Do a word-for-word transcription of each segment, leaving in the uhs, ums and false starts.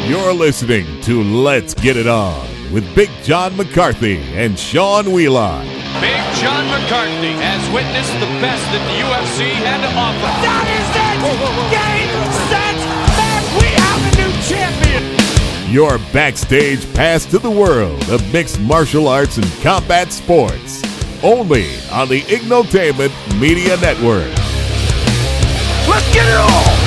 You're listening to Let's Get It On with Big John McCarthy and Sean Wheelock. Big John McCarthy has witnessed the best that the U F C had to offer. That is it! Whoa, whoa, whoa. Game, set, match! We have a new champion! Your backstage pass to the world of mixed martial arts and combat sports. Only on the Ignotainment Media Network. Let's get it on!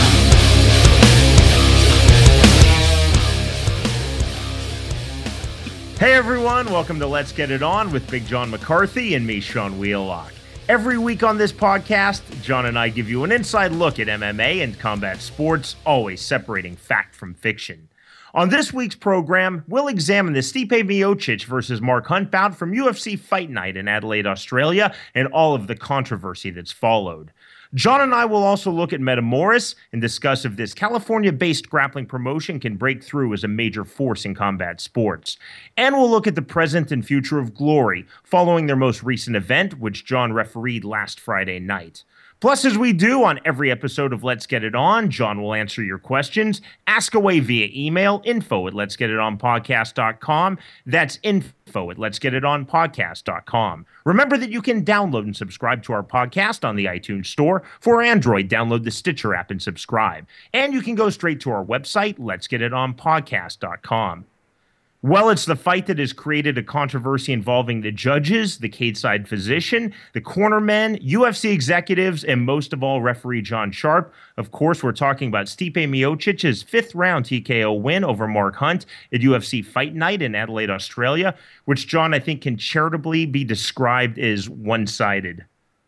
Hey everyone, welcome to Let's Get It On with Big John McCarthy and me, Sean Wheelock. Every week on this podcast, John and I give you an inside look at M M A and combat sports, always separating fact from fiction. On this week's program, we'll examine the Stipe Miocic versus Mark Hunt bout from U F C Fight Night in Adelaide, Australia, and all of the controversy that's followed. John and I will also look at Metamoris and discuss if this California-based grappling promotion can break through as a major force in combat sports. And we'll look at the present and future of Glory, following their most recent event, which John refereed last Friday night. Plus, as we do on every episode of Let's Get It On, John will answer your questions. Ask away via email, info at lets get it on podcast dot com. That's info at lets get it on podcast dot com. Remember that you can download and subscribe to our podcast on the iTunes Store. For Android, download the Stitcher app and subscribe. And you can go straight to our website, lets get it on podcast dot com. Well, it's the fight that has created a controversy involving the judges, the cage-side physician, the cornermen, U F C executives, and most of all, referee John Sharp. Of course, we're talking about Stipe Miocic's fifth-round T K O win over Mark Hunt at U F C Fight Night in Adelaide, Australia, which, John, I think can charitably be described as one-sided.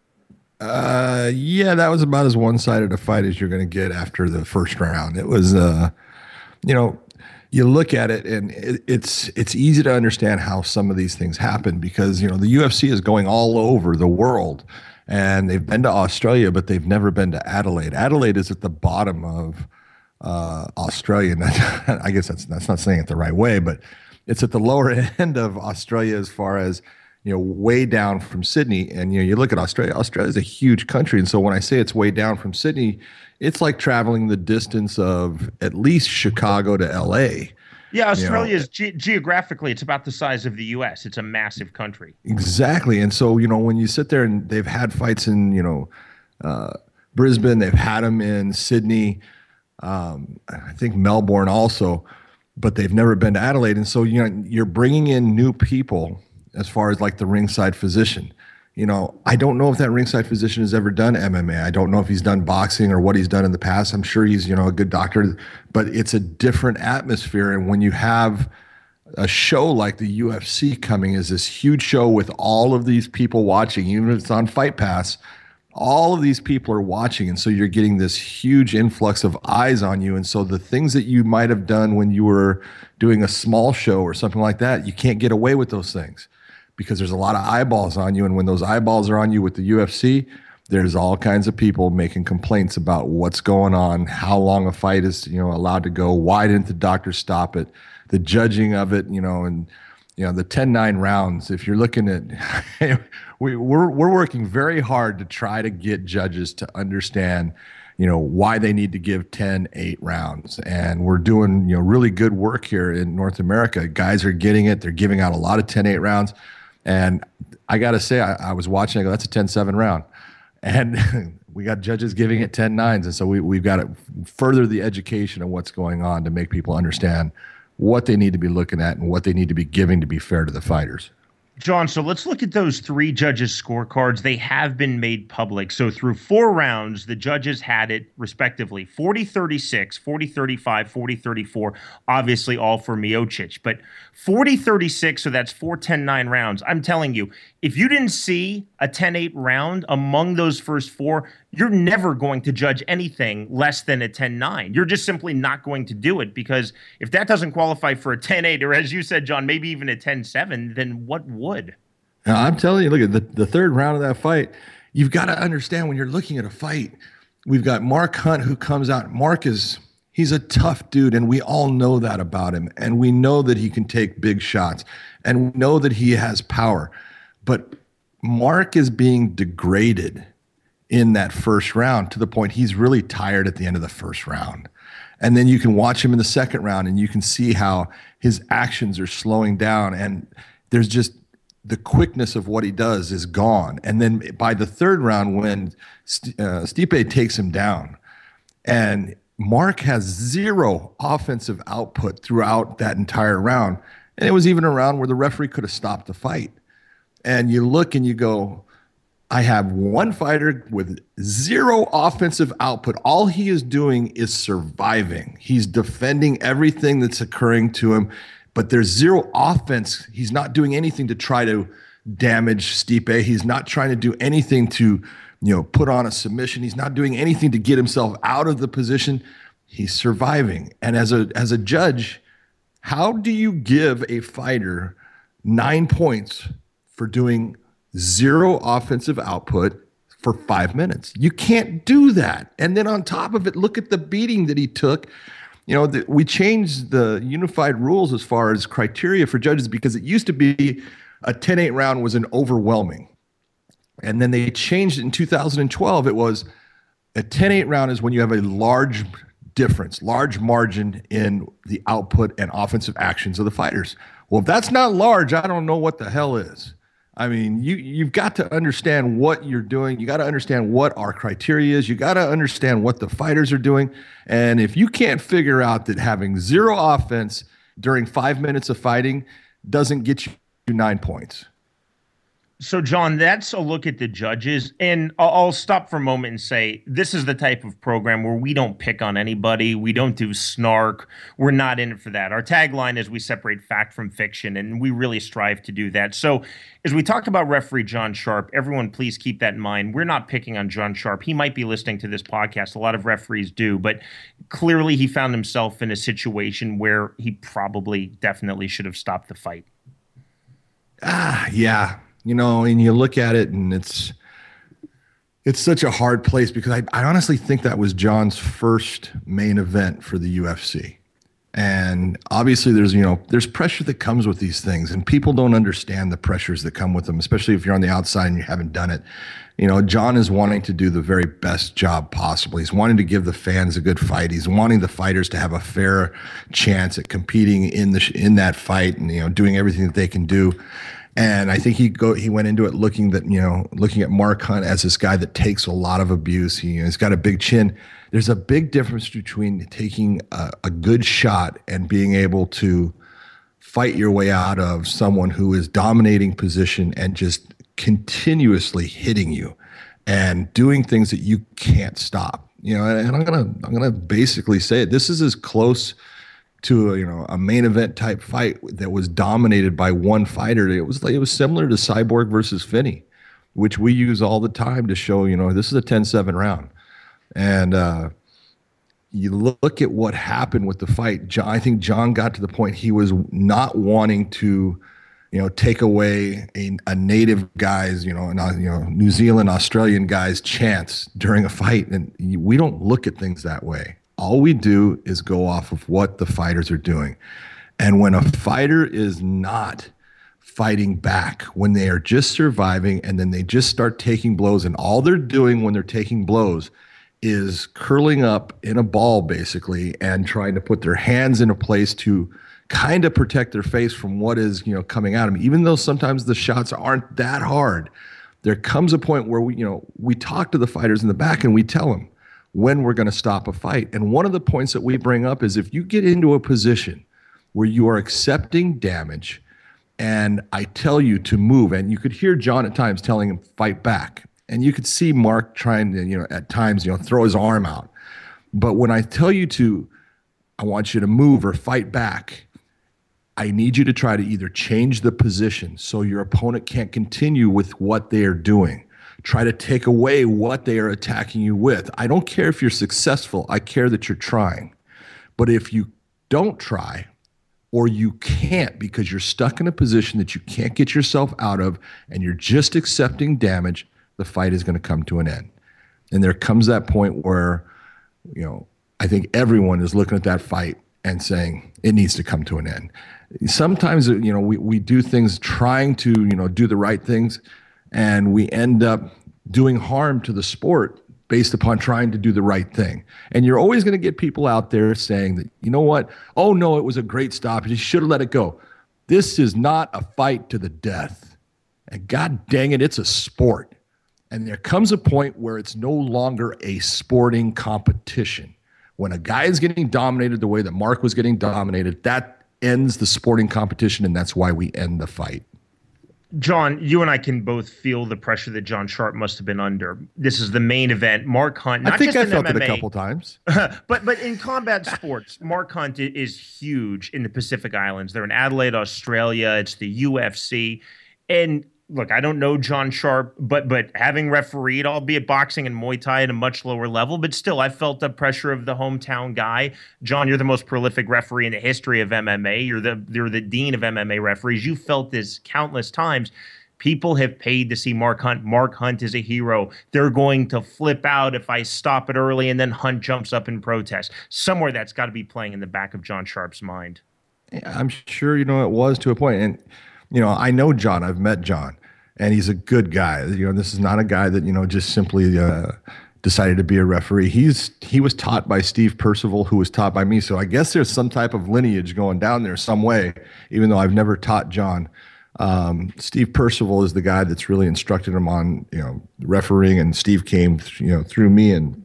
Uh, yeah, that was about as one-sided a fight as you're going to get after the first round. It was, uh, you know... You look at it, and it, it's it's easy to understand how some of these things happen because, you know, the U F C is going all over the world, and they've been to Australia, but they've never been to Adelaide. Adelaide is at the bottom of uh, Australia. And I guess that's that's not saying it the right way, but it's at the lower end of Australia as far as, you know, way down from Sydney. And, you know, you look at Australia, Australia is a huge country. And so when I say it's way down from Sydney, it's like traveling the distance of at least Chicago to L A. Yeah, Australia you know, is ge- geographically, it's about the size of the U S. It's a massive country. Exactly. And so, you know, when you sit there and they've had fights in, you know, uh, Brisbane, they've had them in Sydney, um, I think Melbourne also, but they've never been to Adelaide. And so, you know, you're bringing in new people as far as like the ringside physician. You know, I don't know if that ringside physician has ever done M M A. I don't know if he's done boxing or what he's done in the past. I'm sure he's, you know, a good doctor, but it's a different atmosphere. And when you have a show like the U F C coming as this huge show with all of these people watching, even if it's on Fight Pass, all of these people are watching. And so you're getting this huge influx of eyes on you. And so the things that you might have done when you were doing a small show or something like that, you can't get away with those things, because there's a lot of eyeballs on you. And when those eyeballs are on you with the U F C, there's all kinds of people making complaints about what's going on, how long a fight is, you know, allowed to go, why didn't the doctor stop it, the judging of it, you know, and, you know, the ten nine rounds. If you're looking at, we, we're, we're working very hard to try to get judges to understand, you know, why they need to give ten eight rounds. And we're doing, you know, really good work here in North America. Guys are getting it. They're giving out a lot of ten eight rounds. And I got to say, I, I was watching, I go, that's a ten seven round. And we got judges giving it ten nines. And so we, we've got to further the education of what's going on to make people understand what they need to be looking at and what they need to be giving to be fair to the fighters. John, so let's look at those three judges' scorecards. They have been made public. So through four rounds, the judges had it respectively forty thirty-six, forty thirty-five, forty thirty-four, obviously all for Miocic. But forty thirty-six, so that's four ten nine rounds. I'm telling you, if you didn't see a ten eight round among those first four, you're never going to judge anything less than a ten nine. You're just simply not going to do it, because if that doesn't qualify for a ten eight, or as you said, John, maybe even a ten seven, then what would? Now, I'm telling you, look at the, the third round of that fight. You've got to understand when you're looking at a fight, we've got Mark Hunt who comes out. Mark is, he's a tough dude, and we all know that about him. And we know that he can take big shots, and we know that he has power. But Mark is being degraded in that first round to the point he's really tired at the end of the first round. And then you can watch him in the second round and you can see how his actions are slowing down, and there's just the quickness of what he does is gone. And then by the third round, when uh, Stipe takes him down, and Mark has zero offensive output throughout that entire round, and it was even a round where the referee could have stopped the fight. And you look and you go, I have one fighter with zero offensive output. All he is doing is surviving. He's defending everything that's occurring to him, but there's zero offense. He's not doing anything to try to damage Stipe. He's not trying to do anything to, you know, put on a submission. He's not doing anything to get himself out of the position. He's surviving. And as a as a judge, how do you give a fighter nine points for doing zero offensive output for five minutes? You can't do that. And then on top of it, look at the beating that he took. You know, the, we changed the unified rules as far as criteria for judges, because it used to be a ten eight round was an overwhelming. And then they changed it in two thousand twelve. It was a ten eight round is when you have a large difference, large margin in the output and offensive actions of the fighters. Well, if that's not large, I don't know what the hell is. I mean, you, you've got to understand what you're doing. You got to understand what our criteria is. You got to understand what the fighters are doing. And if you can't figure out that having zero offense during five minutes of fighting doesn't get you nine points. So, John, that's a look at the judges. And I'll, I'll stop for a moment and say this is the type of program where we don't pick on anybody. We don't do snark. We're not in it for that. Our tagline is we separate fact from fiction, and we really strive to do that. So as we talk about referee John Sharp, everyone please keep that in mind. We're not picking on John Sharp. He might be listening to this podcast. A lot of referees do. But clearly he found himself in a situation where he probably definitely should have stopped the fight. Ah, yeah. You know, and you look at it and it's it's such a hard place, because I, I honestly think that was John's first main event for the U F C. And obviously there's, you know, there's pressure that comes with these things, and people don't understand the pressures that come with them, especially if you're on the outside and you haven't done it. You know, John is wanting to do the very best job possible. He's wanting to give the fans a good fight. He's wanting the fighters to have a fair chance at competing in the in that fight and, you know, doing everything that they can do. And I think he go he went into it looking that, you know, looking at Mark Hunt as this guy that takes a lot of abuse. He, you know, he's got a big chin. There's a big difference between taking a, a good shot and being able to fight your way out of someone who is dominating position and just continuously hitting you and doing things that you can't stop. You know, and I'm gonna I'm gonna basically say it. This is as close to a, you know, a main event type fight that was dominated by one fighter. It was like, it was similar to Cyborg versus Finney, which we use all the time to show, you know, this is a ten seven round. And uh, you look at what happened with the fight. John, I think John got to the point he was not wanting to, you know, take away a, a native guy's, you know, an, you know, New Zealand, Australian guy's chance during a fight. And we don't look at things that way. All we do is go off of what the fighters are doing. And when a fighter is not fighting back, when they are just surviving and then they just start taking blows, and all they're doing when they're taking blows is curling up in a ball basically and trying to put their hands in a place to kind of protect their face from what is, you know, coming at them. Even though sometimes the shots aren't that hard, there comes a point where we, you know, we talk to the fighters in the back and we tell them when we're going to stop a fight. And one of the points that we bring up is if you get into a position where you are accepting damage and I tell you to move, and you could hear John at times telling him fight back, and you could see Mark trying to, you know, at times, you know, throw his arm out. But when I tell you to, I want you to move or fight back, I need you to try to either change the position so your opponent can't continue with what they are doing. Try to take away what they are attacking you with. I don't care if you're successful. I care that you're trying. But if you don't try, or you can't because you're stuck in a position that you can't get yourself out of and you're just accepting damage, the fight is going to come to an end. And there comes that point where, you know, I think everyone is looking at that fight and saying it needs to come to an end. Sometimes, you know, we, we do things trying to, you know, do the right things, and we end up doing harm to the sport based upon trying to do the right thing. And you're always going to get people out there saying that, you know what? Oh, no, it was a great stop. You should have let it go. This is not a fight to the death. And God dang it, it's a sport. And there comes a point where it's no longer a sporting competition. When a guy is getting dominated the way that Mark was getting dominated, that ends the sporting competition, and that's why we end the fight. John, you and I can both feel the pressure that John Sharp must have been under. This is the main event. Mark Hunt, not I think just I in felt M M A, it a couple times. but but in combat sports, Mark Hunt is huge in the Pacific Islands. They're in Adelaide, Australia. It's the U F C. And look, I don't know John Sharp, but but having refereed, albeit boxing and Muay Thai at a much lower level, but still, I felt the pressure of the hometown guy. John, you're the most prolific referee in the history of M M A. You're the you're the dean of M M A referees. You felt this countless times. People have paid to see Mark Hunt. Mark Hunt is a hero. They're going to flip out if I stop it early, and then Hunt jumps up in protest. Somewhere that's got to be playing in the back of John Sharp's mind. Yeah, I'm sure, you know, it was to a point. And, you know, I know John. I've met John. And he's a good guy. You know, this is not a guy that, you know, just simply uh, decided to be a referee. He's he was taught by Steve Percival, who was taught by me. So I guess there's some type of lineage going down there some way, even though I've never taught John. Um, Steve Percival is the guy that's really instructed him on, you know, refereeing. And Steve came, you know, through me, and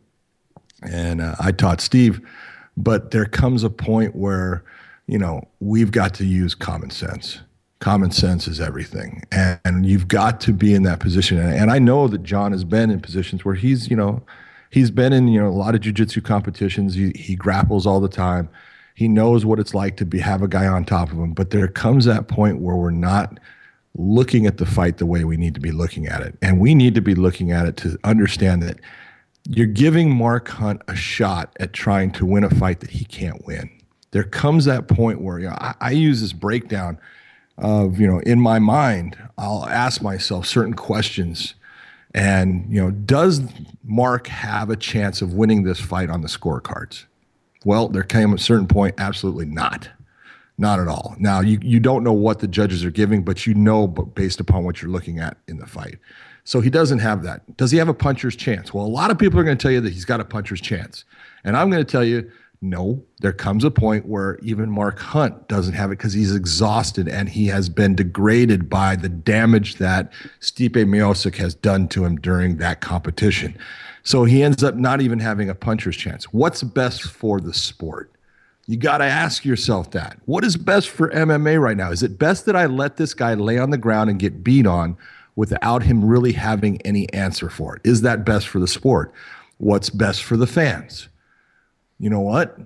and uh, I taught Steve. But there comes a point where, you know, we've got to use common sense. Common sense is everything. And, and you've got to be in that position. And, and I know that John has been in positions where he's, you know, he's been in, you know, a lot of jiu-jitsu competitions. He, he grapples all the time. He knows what it's like to be have a guy on top of him. But there comes that point where we're not looking at the fight the way we need to be looking at it. And we need to be looking at it to understand that you're giving Mark Hunt a shot at trying to win a fight that he can't win. There comes that point where, you know, I, I use this breakdown of, you know, in my mind, I'll ask myself certain questions. And, you know, does Mark have a chance of winning this fight on the scorecards? Well, there came a certain point, absolutely not. Not at all. Now, you, you don't know what the judges are giving, but you know but based upon what you're looking at in the fight. So he doesn't have that. Does he have a puncher's chance? Well, a lot of people are going to tell you that he's got a puncher's chance. And I'm going to tell you, no, there comes a point where even Mark Hunt doesn't have it because he's exhausted and he has been degraded by the damage that Stipe Miocic has done to him during that competition. So he ends up not even having a puncher's chance. What's best for the sport? You got to ask yourself that. What is best for M M A right now? Is it best that I let this guy lay on the ground and get beat on without him really having any answer for it? Is that best for the sport? What's best for the fans? You know what?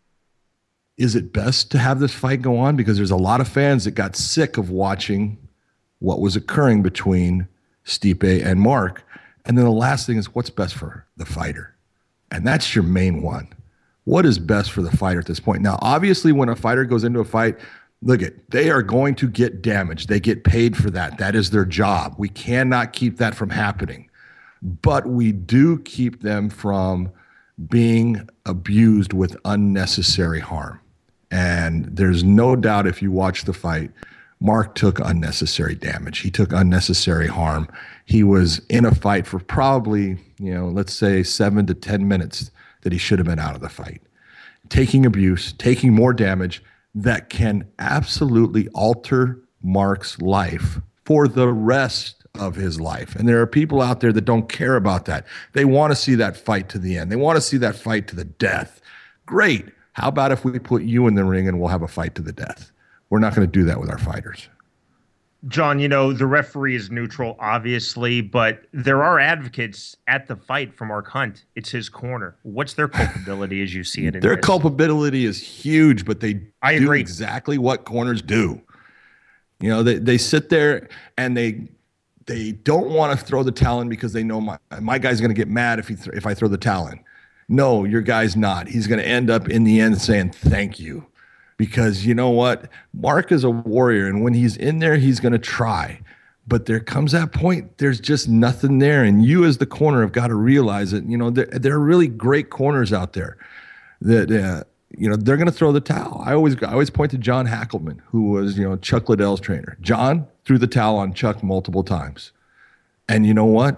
Is it best to have this fight go on? Because there's a lot of fans that got sick of watching what was occurring between Stipe and Mark. And then the last thing is, what's best for the fighter? And that's your main one. What is best for the fighter at this point? Now, obviously, when a fighter goes into a fight, look at, they are going to get damaged. They get paid for that. That is their job. We cannot keep that from happening. But we do keep them from being abused with unnecessary harm. And there's no doubt, if you watch the fight, Mark took unnecessary damage. He took unnecessary harm. He was in a fight for probably, you know, let's say seven to ten minutes that he should have been out of the fight. Taking abuse, taking more damage that can absolutely alter Mark's life for the rest of his life. And there are people out there that don't care about that. They want to see that fight to the end. They want to see that fight to the death. Great. How about if we put you in the ring and we'll have a fight to the death? We're not going to do that with our fighters. John, you know, the referee is neutral, obviously, but there are advocates at the fight for Mark Hunt. It's his corner. What's their culpability as you see it? In their this? culpability is huge, but they I do agree. exactly what corners do. You know, they, they sit there and they they don't want to throw the towel in because they know my, my guy's going to get mad if he th- if I throw the towel in. No, your guy's not. He's going to end up in the end saying thank you. Because you know what? Mark is a warrior, and when he's in there, he's going to try. But there comes that point, there's just nothing there. And you as the corner have got to realize it. You know, there, there are really great corners out there that, uh, you know, they're going to throw the towel. I always I always point to John Hackelman, who was, you know, Chuck Liddell's trainer. John threw the towel on Chuck multiple times. And you know what?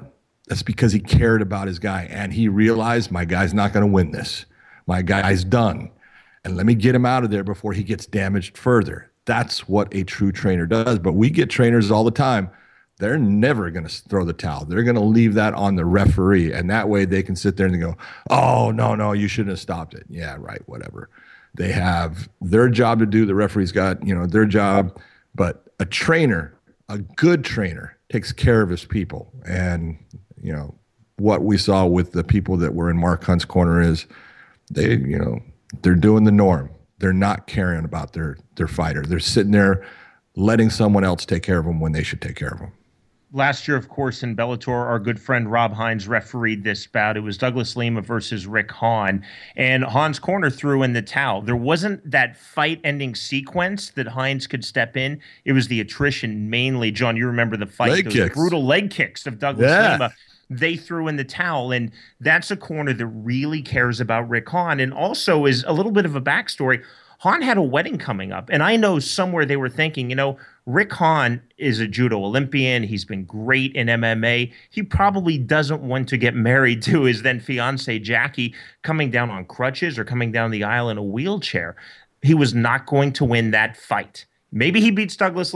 That's because he cared about his guy, and he realized my guy's not going to win this. My guy's done, and let me get him out of there before he gets damaged further. That's what a true trainer does. But we get trainers all the time. They're never going to throw the towel. They're going to leave that on the referee, and that way they can sit there and go, oh, no, no, you shouldn't have stopped it. Yeah, right, whatever. They have their job to do. The referee's got, you know, their job. But a trainer, a good trainer, takes care of his people. And, you know, what we saw with the people that were in Mark Hunt's corner is they, you know, they're doing the norm. They're not caring about their their fighter. They're sitting there letting someone else take care of them when they should take care of them. Last year, of course, in Bellator, our good friend Rob Hines refereed this bout. It was Douglas Lima versus Rick Hahn, and Hahn's corner threw in the towel. There wasn't that fight-ending sequence that Hines could step in. It was the attrition mainly. John, you remember the fight, leg those kicks. brutal leg kicks of Douglas yeah. Lima. They threw in the towel, and that's a corner that really cares about Rick Hahn, and also is a little bit of a backstory. Hahn had a wedding coming up, and I know somewhere they were thinking, you know, Rick Hahn is a judo Olympian. He's been great in M M A. He probably doesn't want to get married to his then fiancee, Jackie, coming down on crutches or coming down the aisle in a wheelchair. He was not going to win that fight. Maybe he beats Douglas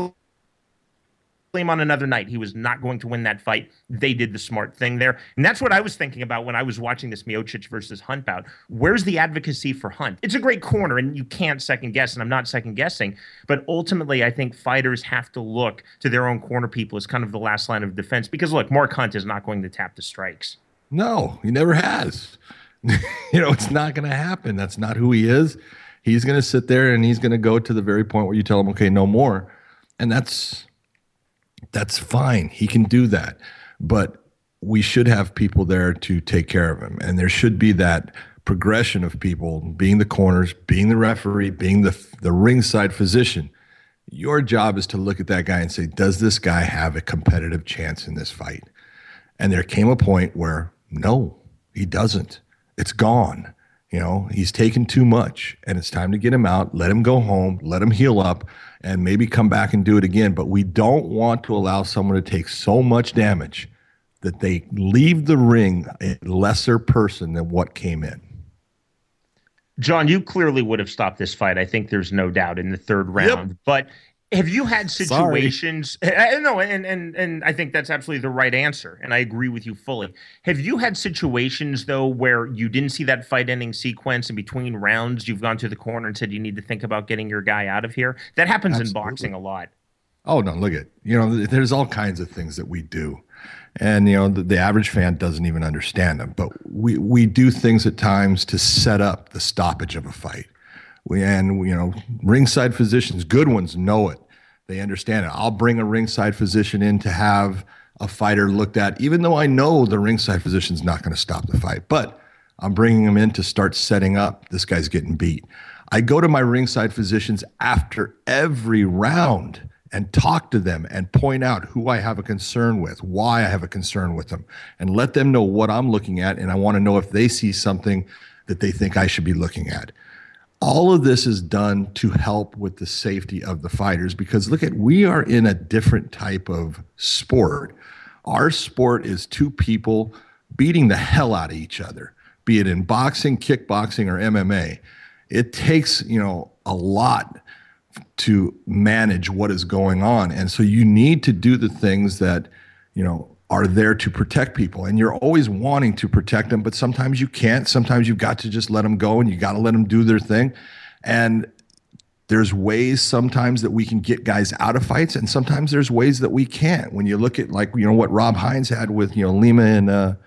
Lima on another night. He was not going to win that fight. They did the smart thing there. And that's what I was thinking about when I was watching this Miocic versus Hunt bout. Where's the advocacy for Hunt? It's a great corner, and you can't second guess, and I'm not second guessing. But ultimately, I think fighters have to look to their own corner people as kind of the last line of defense. Because, look, Mark Hunt is not going to tap the strikes. No, he never has. You know, it's not going to happen. That's not who he is. He's going to sit there, and he's going to go to the very point where you tell him, okay, no more. And that's... That's fine. He can do that. But we should have people there to take care of him. And there should be that progression of people being the corners, being the referee, being the the ringside physician. Your job is to look at that guy and say, does this guy have a competitive chance in this fight? And there came a point where, no, he doesn't. It's gone. You know, he's taken too much, and it's time to get him out, let him go home, let him heal up, and maybe come back and do it again. But we don't want to allow someone to take so much damage that they leave the ring a lesser person than what came in. John, you clearly would have stopped this fight. I think there's no doubt in the third round. Yep. But have you had situations? I, no, and and and I think that's absolutely the right answer, and I agree with you fully. Have you had situations though where you didn't see that fight-ending sequence in between rounds? You've gone to the corner and said you need to think about getting your guy out of here. That happens Absolutely. in boxing a lot. Oh no, look at you know. There's all kinds of things that we do, and you know the, the average fan doesn't even understand them. But we we do things at times to set up the stoppage of a fight. We and you know ringside physicians, good ones, know it. They understand it. I'll bring a ringside physician in to have a fighter looked at, even though I know the ringside physician's not going to stop the fight. But I'm bringing him in to start setting up. This guy's getting beat. I go to my ringside physicians after every round and talk to them and point out who I have a concern with, why I have a concern with them, and let them know what I'm looking at. And I want to know if they see something that they think I should be looking at. All of this is done to help with the safety of the fighters because look at, we are in a different type of sport. Our sport is two people beating the hell out of each other, be it in boxing, kickboxing, or M M A. It takes, you know, a lot to manage what is going on. And so you need to do the things that, you know, are there to protect people. And you're always wanting to protect them, but sometimes you can't. Sometimes you've got to just let them go and you got to let them do their thing. And there's ways sometimes that we can get guys out of fights, and sometimes there's ways that we can't. When you look at, like, you know, what Rob Hines had with, you know, Lima and, uh,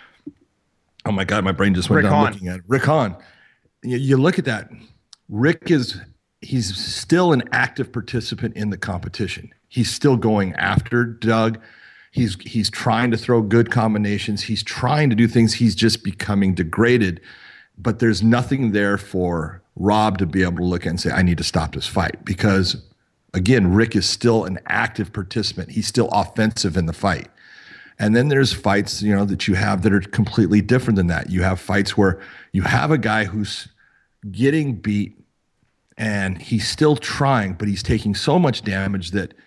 oh my God, my brain just went Rick down Hahn. looking at it. Rick Hahn. You, you look at that. Rick is, he's still an active participant in the competition. He's still going after Doug. He's he's trying to throw good combinations. He's trying to do things. He's just becoming degraded. But there's nothing there for Rob to be able to look at and say, I need to stop this fight. Because, again, Rick is still an active participant. He's still offensive in the fight. And then there's fights, you know, that you have that are completely different than that. You have fights where you have a guy who's getting beat and he's still trying, but he's taking so much damage that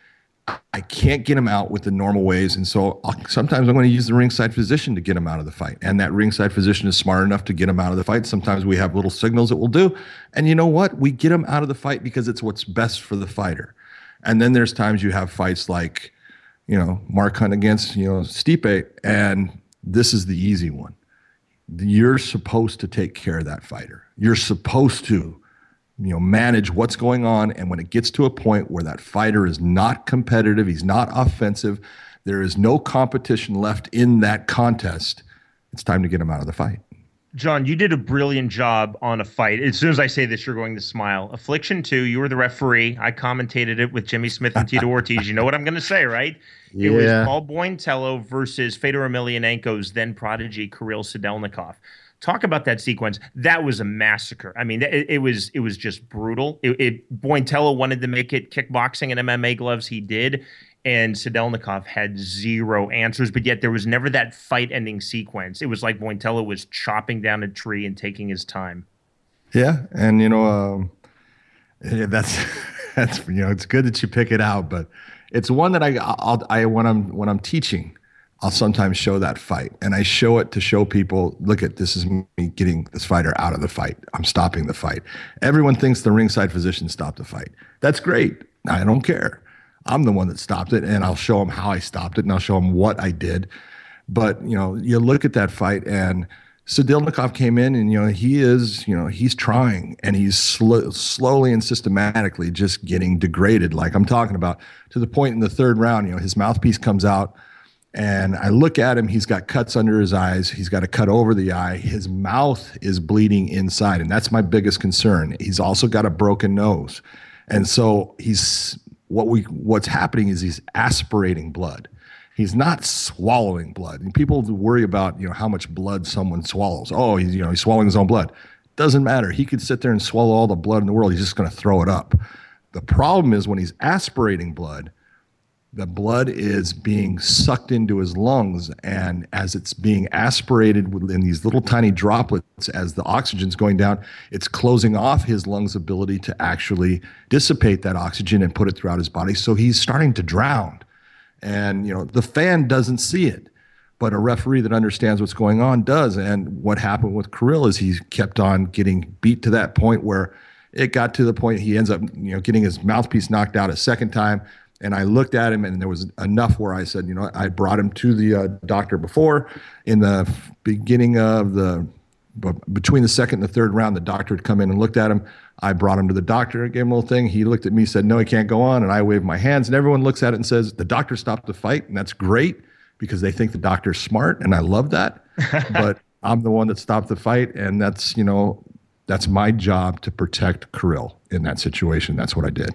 I can't get him out with the normal ways. And so I'll, sometimes I'm going to use the ringside physician to get him out of the fight. And that ringside physician is smart enough to get him out of the fight. Sometimes we have little signals that we'll do. And you know what? We get him out of the fight because it's what's best for the fighter. And then there's times you have fights like, you know, Mark Hunt against, you know, Stipe. And this is the easy one. You're supposed to take care of that fighter. You're supposed to, you know, manage what's going on. And when it gets to a point where that fighter is not competitive, he's not offensive, there is no competition left in that contest, it's time to get him out of the fight. John, you did a brilliant job on a fight. As soon as I say this, you're going to smile. Affliction two, you were the referee. I commentated it with Jimmy Smith and Tito Ortiz. You know what I'm going to say, right? Yeah. It was Paul Bointello versus Fedor Emelianenko's then prodigy Kirill Sedelnikov. Talk about that sequence. That was a massacre. I mean, it, it was it was just brutal. It, it Bointello wanted to make it kickboxing and M M A gloves. He did. And Sedelnikov had zero answers, but yet there was never that fight-ending sequence. It was like Bointello was chopping down a tree and taking his time. Yeah, and you know, um, yeah, that's that's you know, it's good that you pick it out, but it's one that I I'll, I when I'm when I'm teaching, I'll sometimes show that fight, and I show it to show people, look at this is me getting this fighter out of the fight. I'm stopping the fight. Everyone thinks the ringside physician stopped the fight. That's great. I don't care. I'm the one that stopped it, and I'll show them how I stopped it, and I'll show them what I did. But, you know, you look at that fight, and Sedelnikov came in, and, you know, he is, you know, he's trying, and he's sl- slowly and systematically just getting degraded, like I'm talking about, to the point in the third round, you know, his mouthpiece comes out, and I look at him, he's got cuts under his eyes, he's got a cut over the eye, his mouth is bleeding inside, and that's my biggest concern. He's also got a broken nose. And so he's... What we what's happening is he's aspirating blood. He's not swallowing blood. And people worry about, you know, how much blood someone swallows. Oh, he's, you know, he's swallowing his own blood. Doesn't matter. He could sit there and swallow all the blood in the world. He's just going to throw it up. The problem is when he's aspirating blood, the blood is being sucked into his lungs, and as it's being aspirated in these little tiny droplets, as the oxygen's going down, it's closing off his lungs' ability to actually dissipate that oxygen and put it throughout his body. So he's starting to drown. And, you know, the fan doesn't see it, but a referee that understands what's going on does. And what happened with Kirill is he kept on getting beat to that point where it got to the point he ends up, you know, getting his mouthpiece knocked out a second time. And I looked at him, and there was enough where I said, you know, I brought him to the uh, doctor before. In the beginning of the, between the second and the third round, the doctor had come in and looked at him. I brought him to the doctor, gave him a little thing. He looked at me, said, no, he can't go on. And I waved my hands, and everyone looks at it and says, the doctor stopped the fight. And that's great because they think the doctor's smart, and I love that. But I'm the one that stopped the fight, and that's, you know, that's my job to protect Kirill in that situation. That's what I did.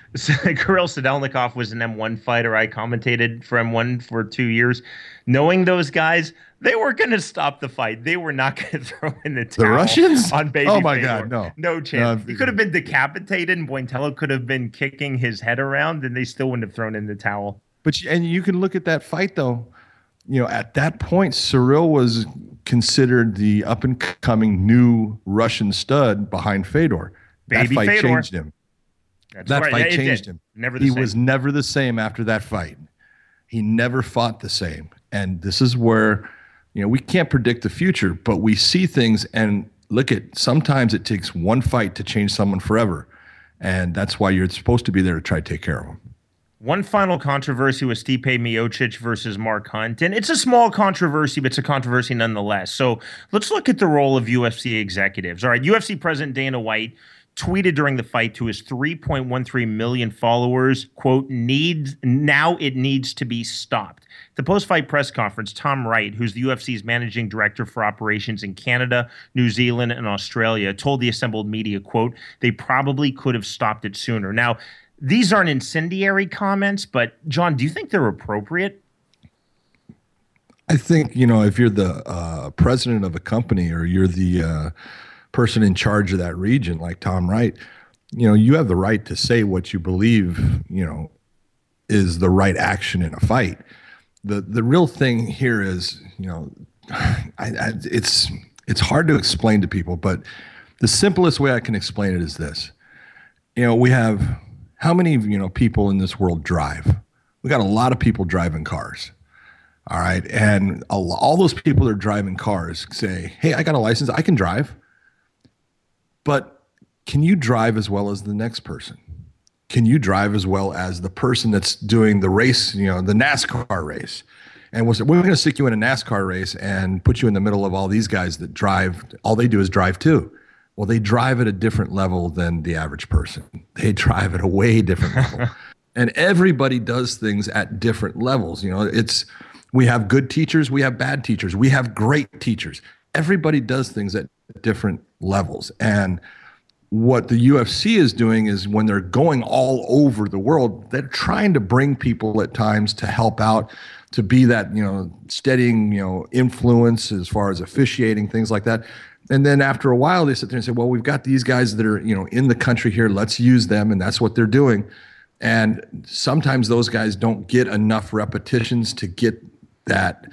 Kirill Sedelnikov was an M one fighter. I commentated for M one for two years. Knowing those guys, they were going to stop the fight. They were not going to throw in the towel. The Russians? On baby Oh, my Fedor. God, no. No chance. No, he could have been decapitated, and Bointello could have been kicking his head around, and they still wouldn't have thrown in the towel. But and you can look at that fight, though. You know, at that point, Cyril was considered the up-and-coming new Russian stud behind Fedor. Baby that fight Fedor. changed him. That's that right. fight It changed did. him. Never the he same. was never the same after that fight. He never fought the same. And this is where, you know, we can't predict the future, but we see things and look at, sometimes it takes one fight to change someone forever. And that's why you're supposed to be there to try to take care of them. One final controversy was Stipe Miocic versus Mark Hunt. And it's a small controversy, but it's a controversy nonetheless. So let's look at the role of U F C executives. All right, U F C President Dana White tweeted during the fight to his three point one three million followers, quote, needs now it needs to be stopped. At the post-fight press conference, Tom Wright, who's the U F C's managing director for operations in Canada, New Zealand, and Australia, told the assembled media, quote, they probably could have stopped it sooner. Now, these aren't incendiary comments, but John, do you think they're appropriate? I think, you know, if you're the uh, president of a company or you're the uh, person in charge of that region, like Tom Wright, you know, you have the right to say what you believe, you know, is the right action in a fight. The the real thing here is, you know, I, I, it's it's hard to explain to people, but the simplest way I can explain it is this. You know, we have how many, you know, people in this world drive? we got a lot of people driving cars. All right. And all, all those people that are driving cars say, hey, I got a license. I can drive. But can you drive as well as the next person? Can you drive as well as the person that's doing the race, you know, the NASCAR race? And we're going to stick you in a NASCAR race and put you in the middle of all these guys that drive. All they do is drive too. Well, they drive at a different level than the average person. They drive at a way different level. And everybody does things at different levels. You know, it's, we have good teachers, we have bad teachers, we have great teachers. Everybody does things at different levels. And what the U F C is doing is when they're going all over the world, they're trying to bring people at times to help out, to be that, you know, steadying, you know, influence as far as officiating, things like that. And then after a while, they sit there and say, well, we've got these guys that are, you know, in the country here. Let's use them. And that's what they're doing. And sometimes those guys don't get enough repetitions to get that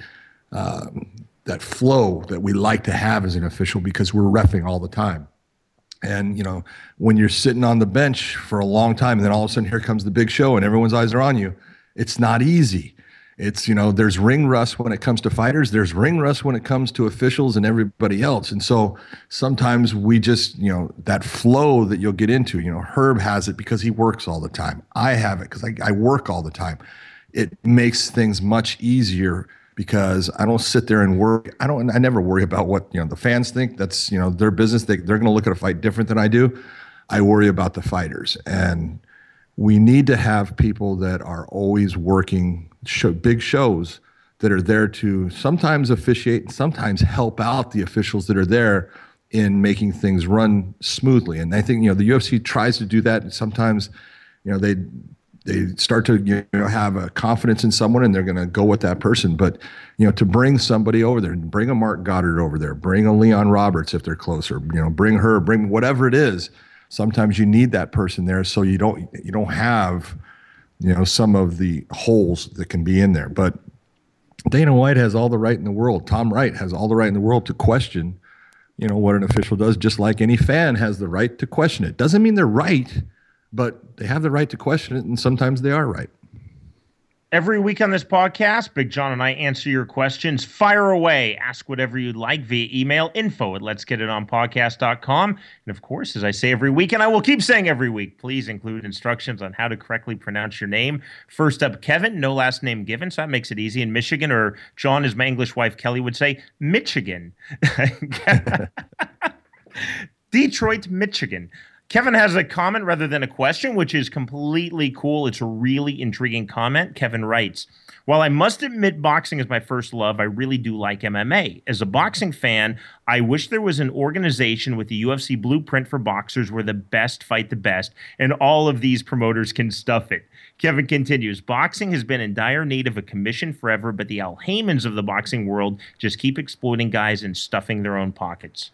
um, that flow that we like to have as an official, because we're reffing all the time. And, you know, when you're sitting on the bench for a long time and then all of a sudden here comes the big show and everyone's eyes are on you, it's not easy. It's, you know, there's ring rust when it comes to fighters. There's ring rust when it comes to officials and everybody else. And so sometimes we just, you know, that flow that you'll get into, you know, Herb has it because he works all the time. I have it because I, I work all the time. It makes things much easier because I don't sit there and worry. I don't, I never worry about what, you know, the fans think. That's, you know, their business. They, they're going to look at a fight different than I do. I worry about the fighters. And we need to have people that are always working show, big shows that are there to sometimes officiate and sometimes help out the officials that are there in making things run smoothly. And I think, you know, the U F C tries to do that. And sometimes, you know, they, they start to, you know, have a confidence in someone and they're going to go with that person. But, you know, to bring somebody over there, bring a Mark Goddard over there, bring a Leon Roberts if they're closer, you know, bring her, bring whatever it is. Sometimes you need that person there so you don't, you don't have, you know, some of the holes that can be in there. But Dana White has all the right in the world. Tom Wright has all the right in the world to question, you know, what an official does, just like any fan has the right to question it. Doesn't mean they're right, but they have the right to question it, and sometimes they are right. Every week on this podcast, Big John and I answer your questions. Fire away. Ask whatever you'd like via email, info at lets get it on podcast dot com. And of course, as I say every week, and I will keep saying every week, please include instructions on how to correctly pronounce your name. First up, Kevin, no last name given, so that makes it easy. In Michigan, or John, as my English wife Kelly would say, Michigan. Detroit, Michigan. Kevin has a comment rather than a question, which is completely cool. It's a really intriguing comment. Kevin writes, while I must admit boxing is my first love, I really do like M M A. As a boxing fan, I wish there was an organization with the U F C blueprint for boxers where the best fight the best, and all of these promoters can stuff it. Kevin continues, boxing has been in dire need of a commission forever, but the Al Haymans of the boxing world just keep exploiting guys and stuffing their own pockets.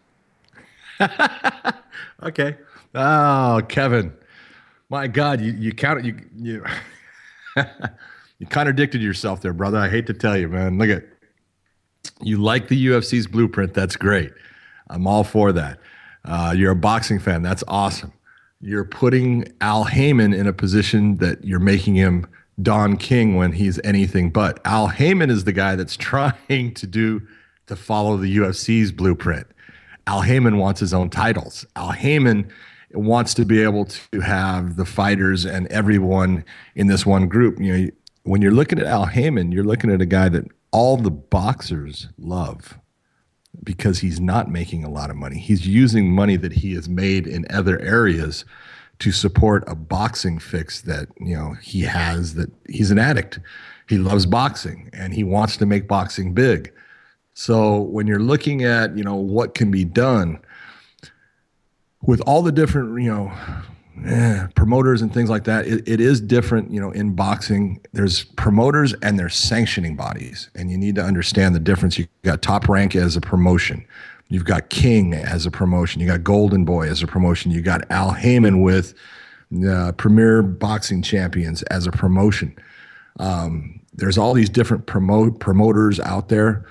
Okay. Oh, Kevin, my God, you you counted you you you contradicted yourself there, brother. I hate to tell you, man. Look at you like the U F C's blueprint. That's great. I'm all for that. Uh, you're a boxing fan. That's awesome. You're putting Al Haymon in a position that you're making him Don King when he's anything but. Al Haymon is the guy that's trying to do to follow the U F C's blueprint. Al Haymon wants his own titles. Al Haymon wants to be able to have the fighters and everyone in this one group. You know, when you're looking at Al Haymon, you're looking at a guy that all the boxers love because he's not making a lot of money. He's using money that he has made in other areas to support a boxing fix that, you know, he has, that he's an addict. He loves boxing and he wants to make boxing big. So when you're looking at, you know, what can be done with all the different, you know, eh, promoters and things like that, it, it is different, you know, in boxing. There's promoters and there's sanctioning bodies, and you need to understand the difference. You got Top Rank as a promotion. You've got King as a promotion. You got Golden Boy as a promotion. You got Al Haymon with uh, Premier Boxing Champions as a promotion. Um, there's all these different promote promoters out there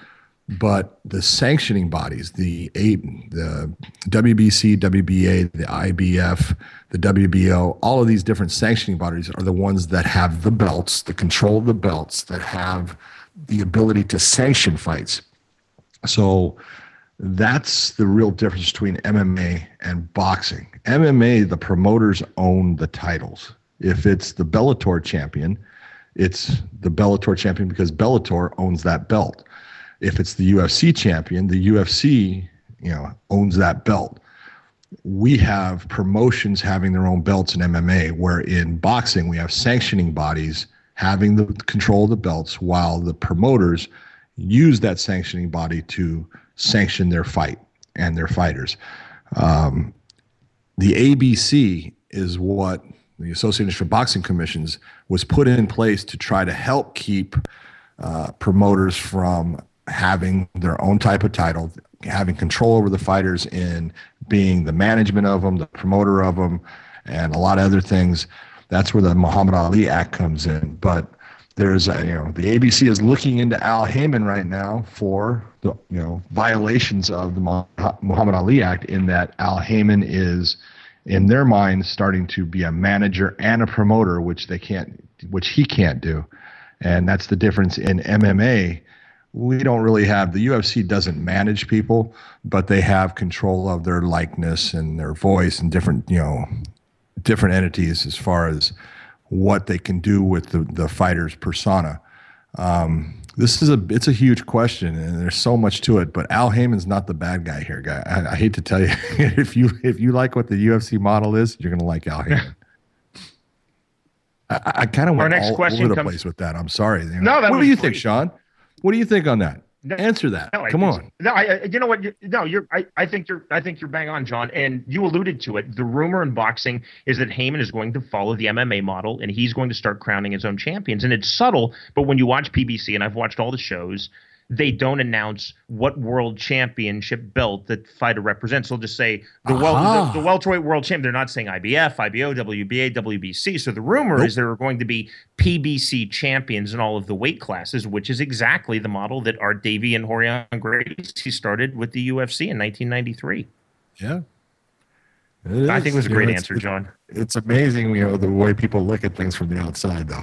But the sanctioning bodies, the eight, the W B C, W B A, the I B F, the W B O, all of these different sanctioning bodies are the ones that have the belts, the control of the belts, that have the ability to sanction fights. So that's the real difference between M M A and boxing. M M A, the promoters own the titles. If it's the Bellator champion, it's the Bellator champion because Bellator owns that belt. If it's the U F C champion, the U F C, you know, owns that belt. We have promotions having their own belts in M M A, where in boxing we have sanctioning bodies having the control of the belts, while the promoters use that sanctioning body to sanction their fight and their fighters. Um, the A B C is what the Association for Boxing Commissions was put in place to try to help keep uh, promoters from having their own type of title, having control over the fighters in being the management of them, the promoter of them, and a lot of other things. That's where the Muhammad Ali Act comes in. But there's a, you know, the A B C is looking into Al Haymon right now for the, you know, violations of the Muhammad Ali Act, in that Al Haymon is, in their mind, starting to be a manager and a promoter, which they can't, which he can't do. And that's the difference in M M A. We don't really have, the U F C doesn't manage people, but they have control of their likeness and their voice and different, you know, different entities as far as what they can do with the, the fighter's persona. Um, this is a, it's a huge question, and there's so much to it, but Al Haymon's not the bad guy here, guy. I, I hate to tell you, if you, if you like what the U F C model is, you're going to like Al Haymon. I, I kind of went all over the place with that. I'm sorry. You know. No, that what was do you great. think, Sean? What do you think on that? No, Answer that. No, Come I, on. No, I, you know what? You, no, you're. I, I think you're. I think you're bang on, John. And you alluded to it. The rumor in boxing is that Haymon is going to follow the M M A model, and he's going to start crowning his own champions. And it's subtle, but when you watch P B C, and I've watched all the shows, they don't announce what world championship belt that fighter represents. They'll just say the, wel- Ah. the, the welterweight world champion. They're not saying I B F, I B O, W B A, W B C. So the rumor Nope. is there are going to be P B C champions in all of the weight classes, which is exactly the model that Art Davie and Rorion Gracie started with the U F C in nineteen ninety-three. Yeah. I think it was a You great know, it's- answer, John. It's amazing, you know, the way people look at things from the outside, though.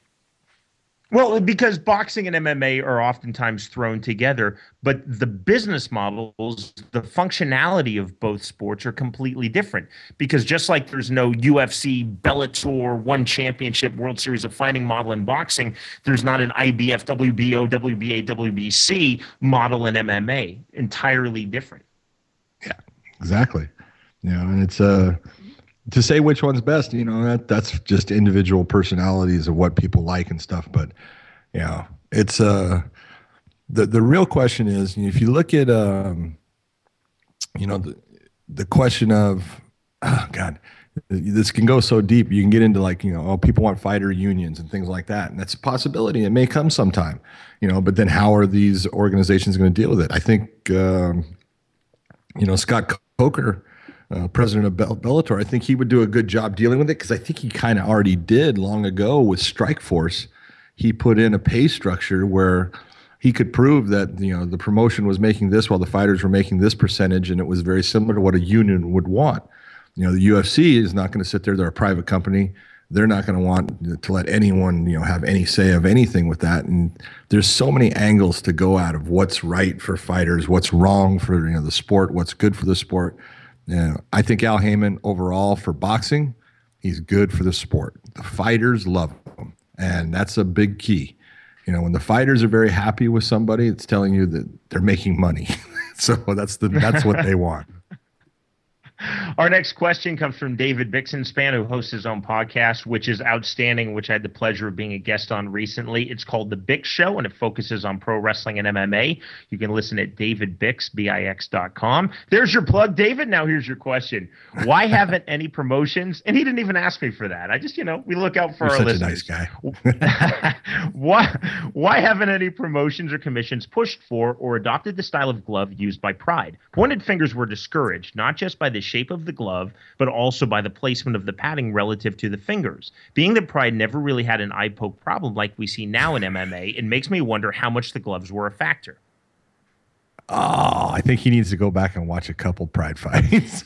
Well, because boxing and M M A are oftentimes thrown together, but the business models, the functionality of both sports are completely different. Because just like there's no U F C, Bellator, One Championship, World Series of Fighting model in boxing, there's not an I B F, W B O, W B A, W B C model in M M A. Entirely different. Yeah, exactly. You know, and it's uh to say which one's best, you know, that that's just individual personalities of what people like and stuff. But you know, it's uh the the real question is, if you look at um you know the the question of oh God, this can go so deep. You can get into like, you know, oh, people want fighter unions and things like that, and that's a possibility. It may come sometime, you know. But then how are these organizations going to deal with it? I think um, you know, Scott Coker, Uh, president of Bell- Bellator, I think he would do a good job dealing with it, because I think he kind of already did long ago with Strikeforce. He put in a pay structure where he could prove that, you know, the promotion was making this while the fighters were making this percentage, and it was very similar to what a union would want. You know, the U F C is not going to sit there. They're a private company. They're not going to want to let anyone, you know, have any say of anything with that. And there's so many angles to go at of what's right for fighters, what's wrong for, you know, the sport, what's good for the sport. Yeah, I think Al Haymon overall for boxing, he's good for the sport. The fighters love him, and that's a big key. You know, when the fighters are very happy with somebody, it's telling you that they're making money. So that's the that's what they want. Our next question comes from David Bixenspan, who hosts his own podcast, which is outstanding, which I had the pleasure of being a guest on recently. It's called The Bix Show, and it focuses on pro wrestling and M M A. You can listen at david bix, B I X dot com. There's your plug, David. Now here's your question. Why haven't any promotions, and he didn't even ask me for that. I just, you know, we look out for You're our such listeners. a nice guy. why, why haven't any promotions or commissions pushed for or adopted the style of glove used by Pride? Pointed fingers were discouraged, not just by the shape of the glove, but also by the placement of the padding relative to the fingers. Being that Pride never really had an eye poke problem like we see now in M M A, it makes me wonder how much the gloves were a factor. Oh, I think he needs to go back and watch a couple Pride fights.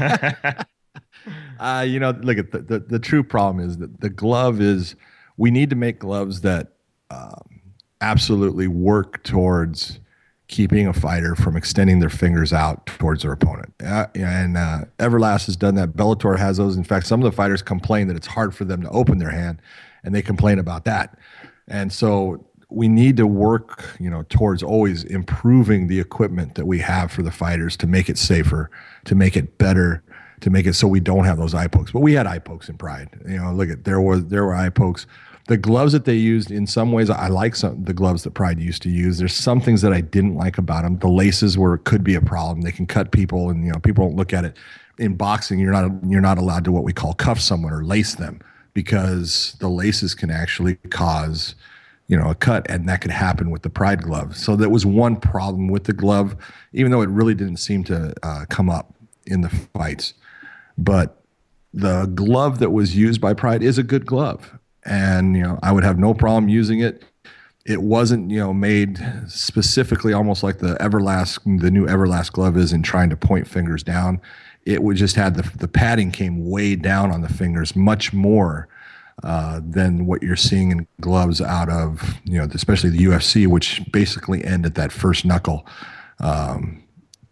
uh, you know, look at the, the, the true problem is that the glove is, we need to make gloves that um, absolutely work towards keeping a fighter from extending their fingers out towards their opponent. Uh, and uh, Everlast has done that. Bellator has those. In fact, some of the fighters complain that it's hard for them to open their hand, and they complain about that. And so we need to work, you know, towards always improving the equipment that we have for the fighters to make it safer, to make it better, to make it so we don't have those eye pokes. But we had eye pokes in Pride. You know, look at there was there were eye pokes. The gloves that they used, in some ways, I like some the gloves that Pride used to use. There's some things that I didn't like about them. The laces were could be a problem. They can cut people, and you know people don't look at it. In boxing, you're not you're not allowed to what we call cuff someone or lace them, because the laces can actually cause, you know, a cut, and that could happen with the Pride glove. So that was one problem with the glove, even though it really didn't seem to uh, come up in the fights. But the glove that was used by Pride is a good glove. And, you know, I would have no problem using it. It wasn't, you know, made specifically almost like the Everlast, the new Everlast glove is in trying to point fingers down. It would just had the, the padding came way down on the fingers, much more uh, than what you're seeing in gloves out of, you know, especially the U F C, which basically end at that first knuckle. Um,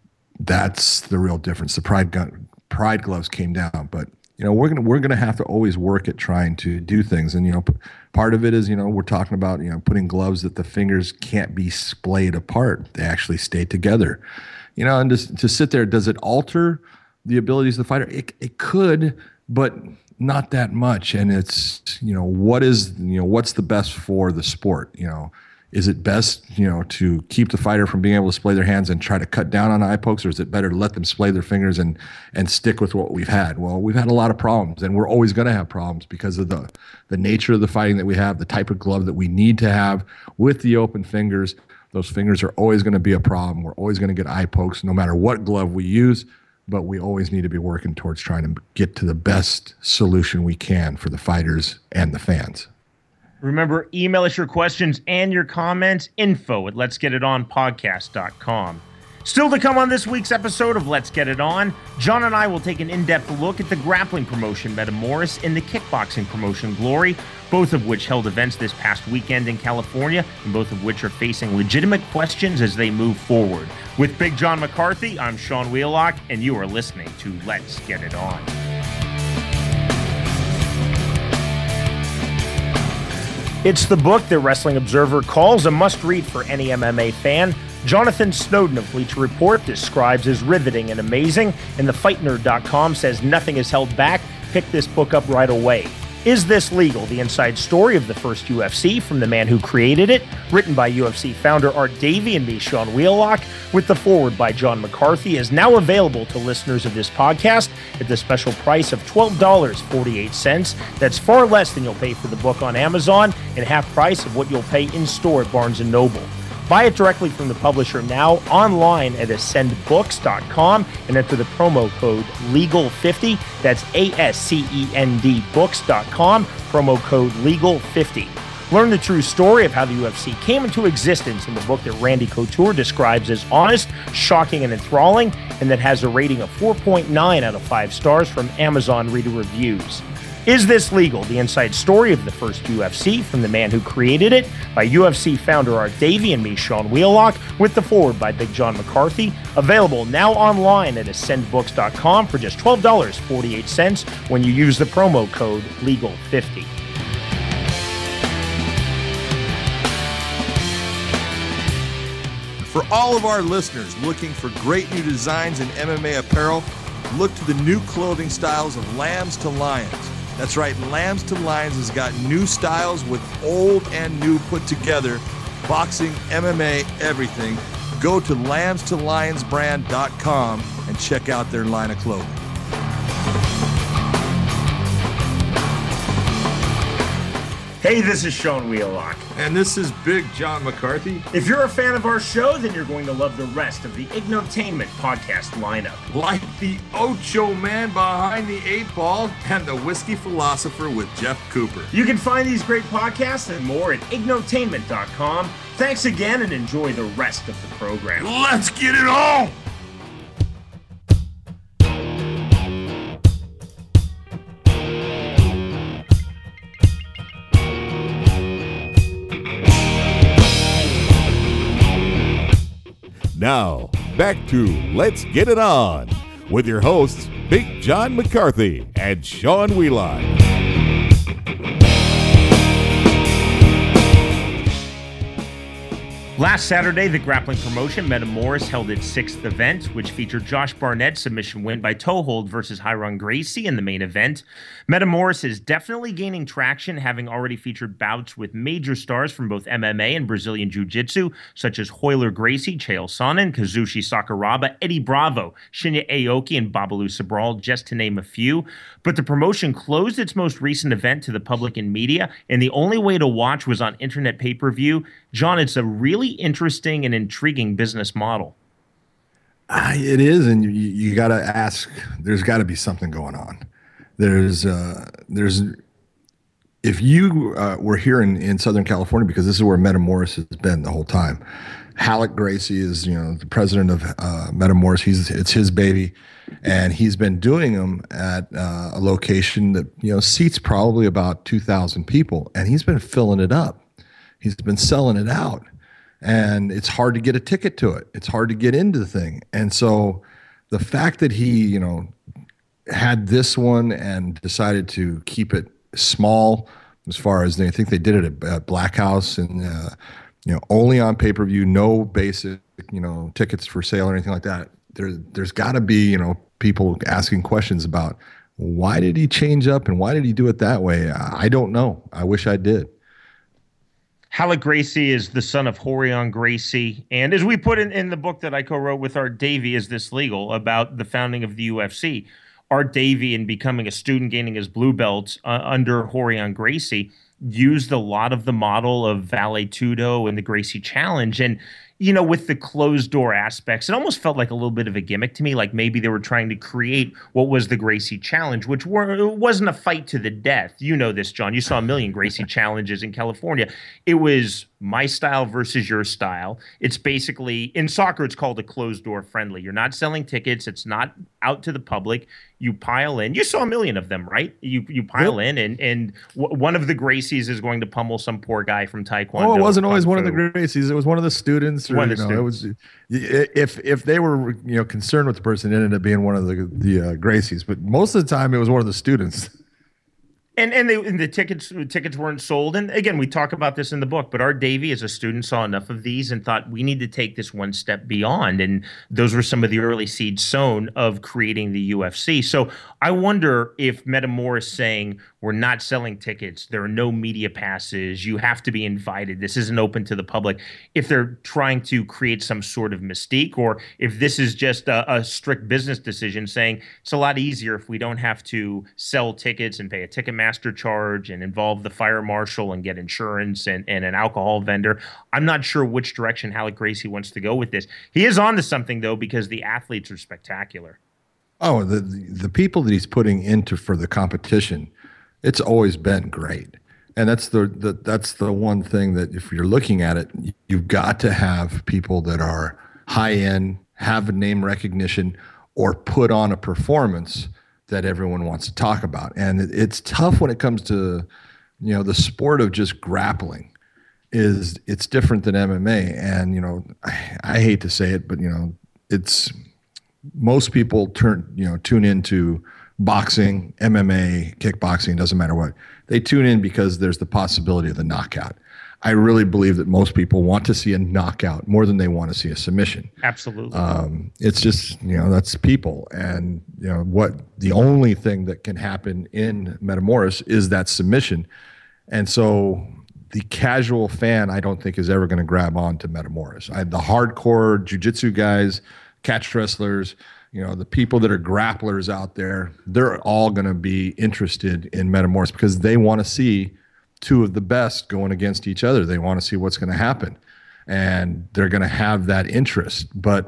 that's the real difference. The Pride gun, Pride gloves came down, but you know, we're gonna we're gonna have to always work at trying to do things, and you know, p- part of it is, you know, we're talking about, you know, putting gloves that the fingers can't be splayed apart; they actually stay together. You know, and just to sit there, does it alter the abilities of the fighter? It it could, but not that much. And it's, you know, what is you know what's the best for the sport? You know, is it best, you know, to keep the fighter from being able to splay their hands and try to cut down on eye pokes, or is it better to let them splay their fingers and and stick with what we've had? Well, we've had a lot of problems, and we're always going to have problems because of the the nature of the fighting that we have, the type of glove that we need to have with the open fingers. Those fingers are always going to be a problem. We're always going to get eye pokes no matter what glove we use, but we always need to be working towards trying to get to the best solution we can for the fighters and the fans. Remember, email us your questions and your comments, info at lets get it on podcast dot com. Still to come on this week's episode of Let's Get It On, John and I will take an in-depth look at the grappling promotion Metamoris and the kickboxing promotion Glory, both of which held events this past weekend in California, and both of which are facing legitimate questions as they move forward. With Big John McCarthy, I'm Sean Wheelock, and you are listening to Let's Get It On. It's the book that Wrestling Observer calls a must-read for any M M A fan. Jonathan Snowden of Bleacher Report describes as riveting and amazing, and the fight nerd dot com says nothing is held back. Pick this book up right away. Is This Legal? The inside story of the first U F C from the man who created it, written by U F C founder Art Davie and me, Sean Wheelock, with the foreword by John McCarthy, is now available to listeners of this podcast at the special price of twelve dollars and forty-eight cents. That's far less than you'll pay for the book on Amazon and half price of what you'll pay in store at Barnes and Noble. Buy it directly from the publisher now online at ascend books dot com and enter the promo code legal fifty. That's A S C E N D books dot com, promo code legal fifty. Learn the true story of how the U F C came into existence in the book that Randy Couture describes as honest, shocking, and enthralling, and that has a rating of four point nine out of five stars from Amazon Reader Reviews. Is This Legal? The inside story of the first U F C from the man who created it, by U F C founder Art Davie and me, Sean Wheelock, with the foreword by Big John McCarthy. Available now online at ascend books dot com for just twelve dollars and forty-eight cents when you use the promo code legal fifty. For all of our listeners looking for great new designs in M M A apparel, look to the new clothing styles of Lambs to Lions. That's right, Lambs to Lions has got new styles with old and new put together. Boxing, M M A, everything. Go to lambs to lions brand dot com and check out their line of clothing. Hey, this is Sean Wheelock. And this is Big John McCarthy. If you're a fan of our show, then you're going to love the rest of the Ignotainment podcast lineup. Like the Ocho Man behind the eight ball and the Whiskey Philosopher with Jeff Cooper. You can find these great podcasts and more at ignotainment dot com. Thanks again and enjoy the rest of the program. Let's get it on! Now, back to Let's Get It On with your hosts, Big John McCarthy and Sean Wheelock. Last Saturday, the grappling promotion Metamoris held its sixth event, which featured Josh Barnett's submission win by toe hold versus Hyron Gracie in the main event. Metamoris is definitely gaining traction, having already featured bouts with major stars from both M M A and Brazilian Jiu-Jitsu, such as Royler Gracie, Chael Sonnen, Kazushi Sakuraba, Eddie Bravo, Shinya Aoki, and Babalu Sobral, just to name a few. But the promotion closed its most recent event to the public and media, and the only way to watch was on internet pay-per-view. John, it's a really interesting and intriguing business model. Uh, it is, and you, you got to ask. There's got to be something going on. There's, uh, there's. If you uh, were here in, in Southern California, because this is where Metamoris has been the whole time. Halleck Gracie is, you know, the president of uh, Metamoris. He's it's his baby, and he's been doing them at uh, a location that you know seats probably about two thousand people, and he's been filling it up. He's been selling it out, and it's hard to get a ticket to it. It's hard to get into the thing. And so the fact that he, you know, had this one and decided to keep it small as far as they I think they did it at, at Black House and, uh, you know, only on pay-per-view, no basic, you know, tickets for sale or anything like that. There, there's got to be, you know, people asking questions about why did he change up and why did he do it that way? I don't know. I wish I did. Halleck Gracie is the son of Rorion Gracie. And as we put in, in the book that I co-wrote with Art Davie, Is This Legal?, about the founding of the U F C, Art Davie, in becoming a student, gaining his blue belt uh, under Rorion Gracie, used a lot of the model of Vale Tudo and the Gracie Challenge. And, you know, with the closed door aspects, it almost felt like a little bit of a gimmick to me, like maybe they were trying to create what was the Gracie Challenge, which were, it wasn't a fight to the death. You know this, John. You saw a million Gracie Challenges in California. It was my style versus your style. It's basically, in soccer, it's called a closed door friendly. You're not selling tickets. It's not out to the public. You pile in. You saw a million of them, right? You you pile yep. in, and and w- one of the Gracies is going to pummel some poor guy from Taekwondo. Oh, it wasn't always one of the Gracies. It was one of the students. Or, one of the you know, students. It was if if they were you know concerned with the person, it ended up being one of the the uh, Gracies. But most of the time, it was one of the students. And and, they, and the tickets tickets weren't sold. And again, we talk about this in the book, but Art Davie, as a student, saw enough of these and thought we need to take this one step beyond. And those were some of the early seeds sown of creating the U F C. So I wonder if Metamoris saying we're not selling tickets, there are no media passes, you have to be invited, this isn't open to the public, if they're trying to create some sort of mystique, or if this is just a, a strict business decision saying it's a lot easier if we don't have to sell tickets and pay a Ticketmaster charge and involve the fire marshal and get insurance and, and an alcohol vendor. I'm not sure which direction Halleck Gracie wants to go with this. He is on to something, though, because the athletes are spectacular. Oh, the the people that he's putting into for the competition, it's always been great. And that's the, the that's the one thing that if you're looking at it, you've got to have people that are high end, have a name recognition, or put on a performance that everyone wants to talk about. And it, it's tough when it comes to, you know, the sport of just grappling. Is it's different than M M A. And, you know, I, I hate to say it, but, you know, it's most people turn, you know, tune into boxing, M M A, kickboxing, doesn't matter what. They tune in because there's the possibility of the knockout. I really believe that most people want to see a knockout more than they want to see a submission. Absolutely. Um, it's just, you know, that's people. And, you know, what the only thing that can happen in Metamoris is that submission. And so the casual fan, I don't think, is ever going to grab on to Metamoris. I, the hardcore jiu-jitsu guys, catch wrestlers, you know, the people that are grapplers out there, they're all going to be interested in Metamoris because they want to see two of the best going against each other. They want to see what's going to happen, and they're going to have that interest. But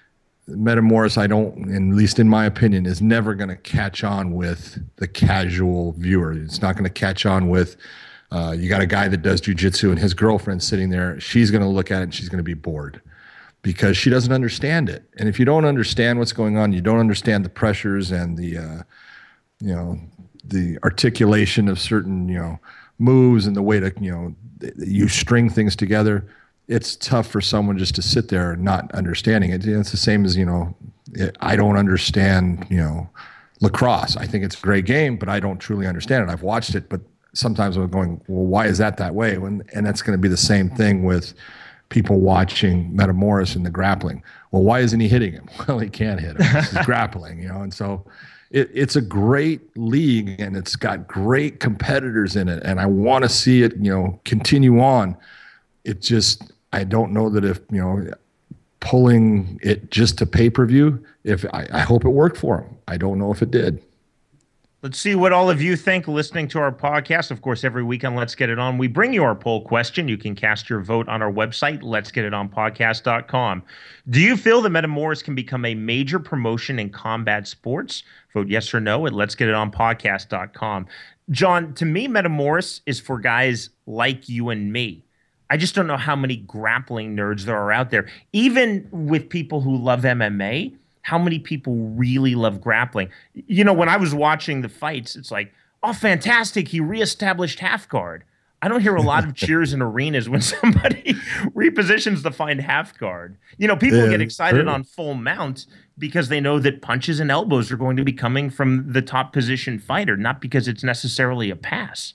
Metamoris, I don't, at least in my opinion, is never going to catch on with the casual viewer. It's not going to catch on with Uh, you got a guy that does jujitsu and his girlfriend's sitting there. She's going to look at it and she's going to be bored because she doesn't understand it. And if you don't understand what's going on, you don't understand the pressures and the, uh, you know, the articulation of certain, you know, moves and the way to, you know, you string things together. It's tough for someone just to sit there not understanding it. It's the same as, you know, it, I don't understand, you know, lacrosse. I think it's a great game, but I don't truly understand it. I've watched it, but sometimes I'm going, well, why is that that way? When, and that's going to be the same thing with people watching Metamoris in the grappling. Well, why isn't he hitting him? Well, he can't hit him. He's grappling, you know, and so it, it's a great league and it's got great competitors in it. And I want to see it, you know, continue on. It just, I don't know that if, you know, pulling it just to pay-per-view, if I, I hope it worked for him. I don't know if it did. Let's see what all of you think listening to our podcast. Of course, every week on Let's Get It On, we bring you our poll question. You can cast your vote on our website, lets get it on podcast dot com. Do you feel that Metamoris can become a major promotion in combat sports? Vote yes or no at lets get it on podcast dot com. John, to me, Metamoris is for guys like you and me. I just don't know how many grappling nerds there are out there. Even with people who love M M A, how many people really love grappling? You know, when I was watching the fights, it's like, oh, fantastic, he reestablished half guard. I don't hear a lot of cheers in arenas when somebody repositions the find half guard. You know, people yeah, get excited true. on full mount because they know that punches and elbows are going to be coming from the top position fighter, not because it's necessarily a pass.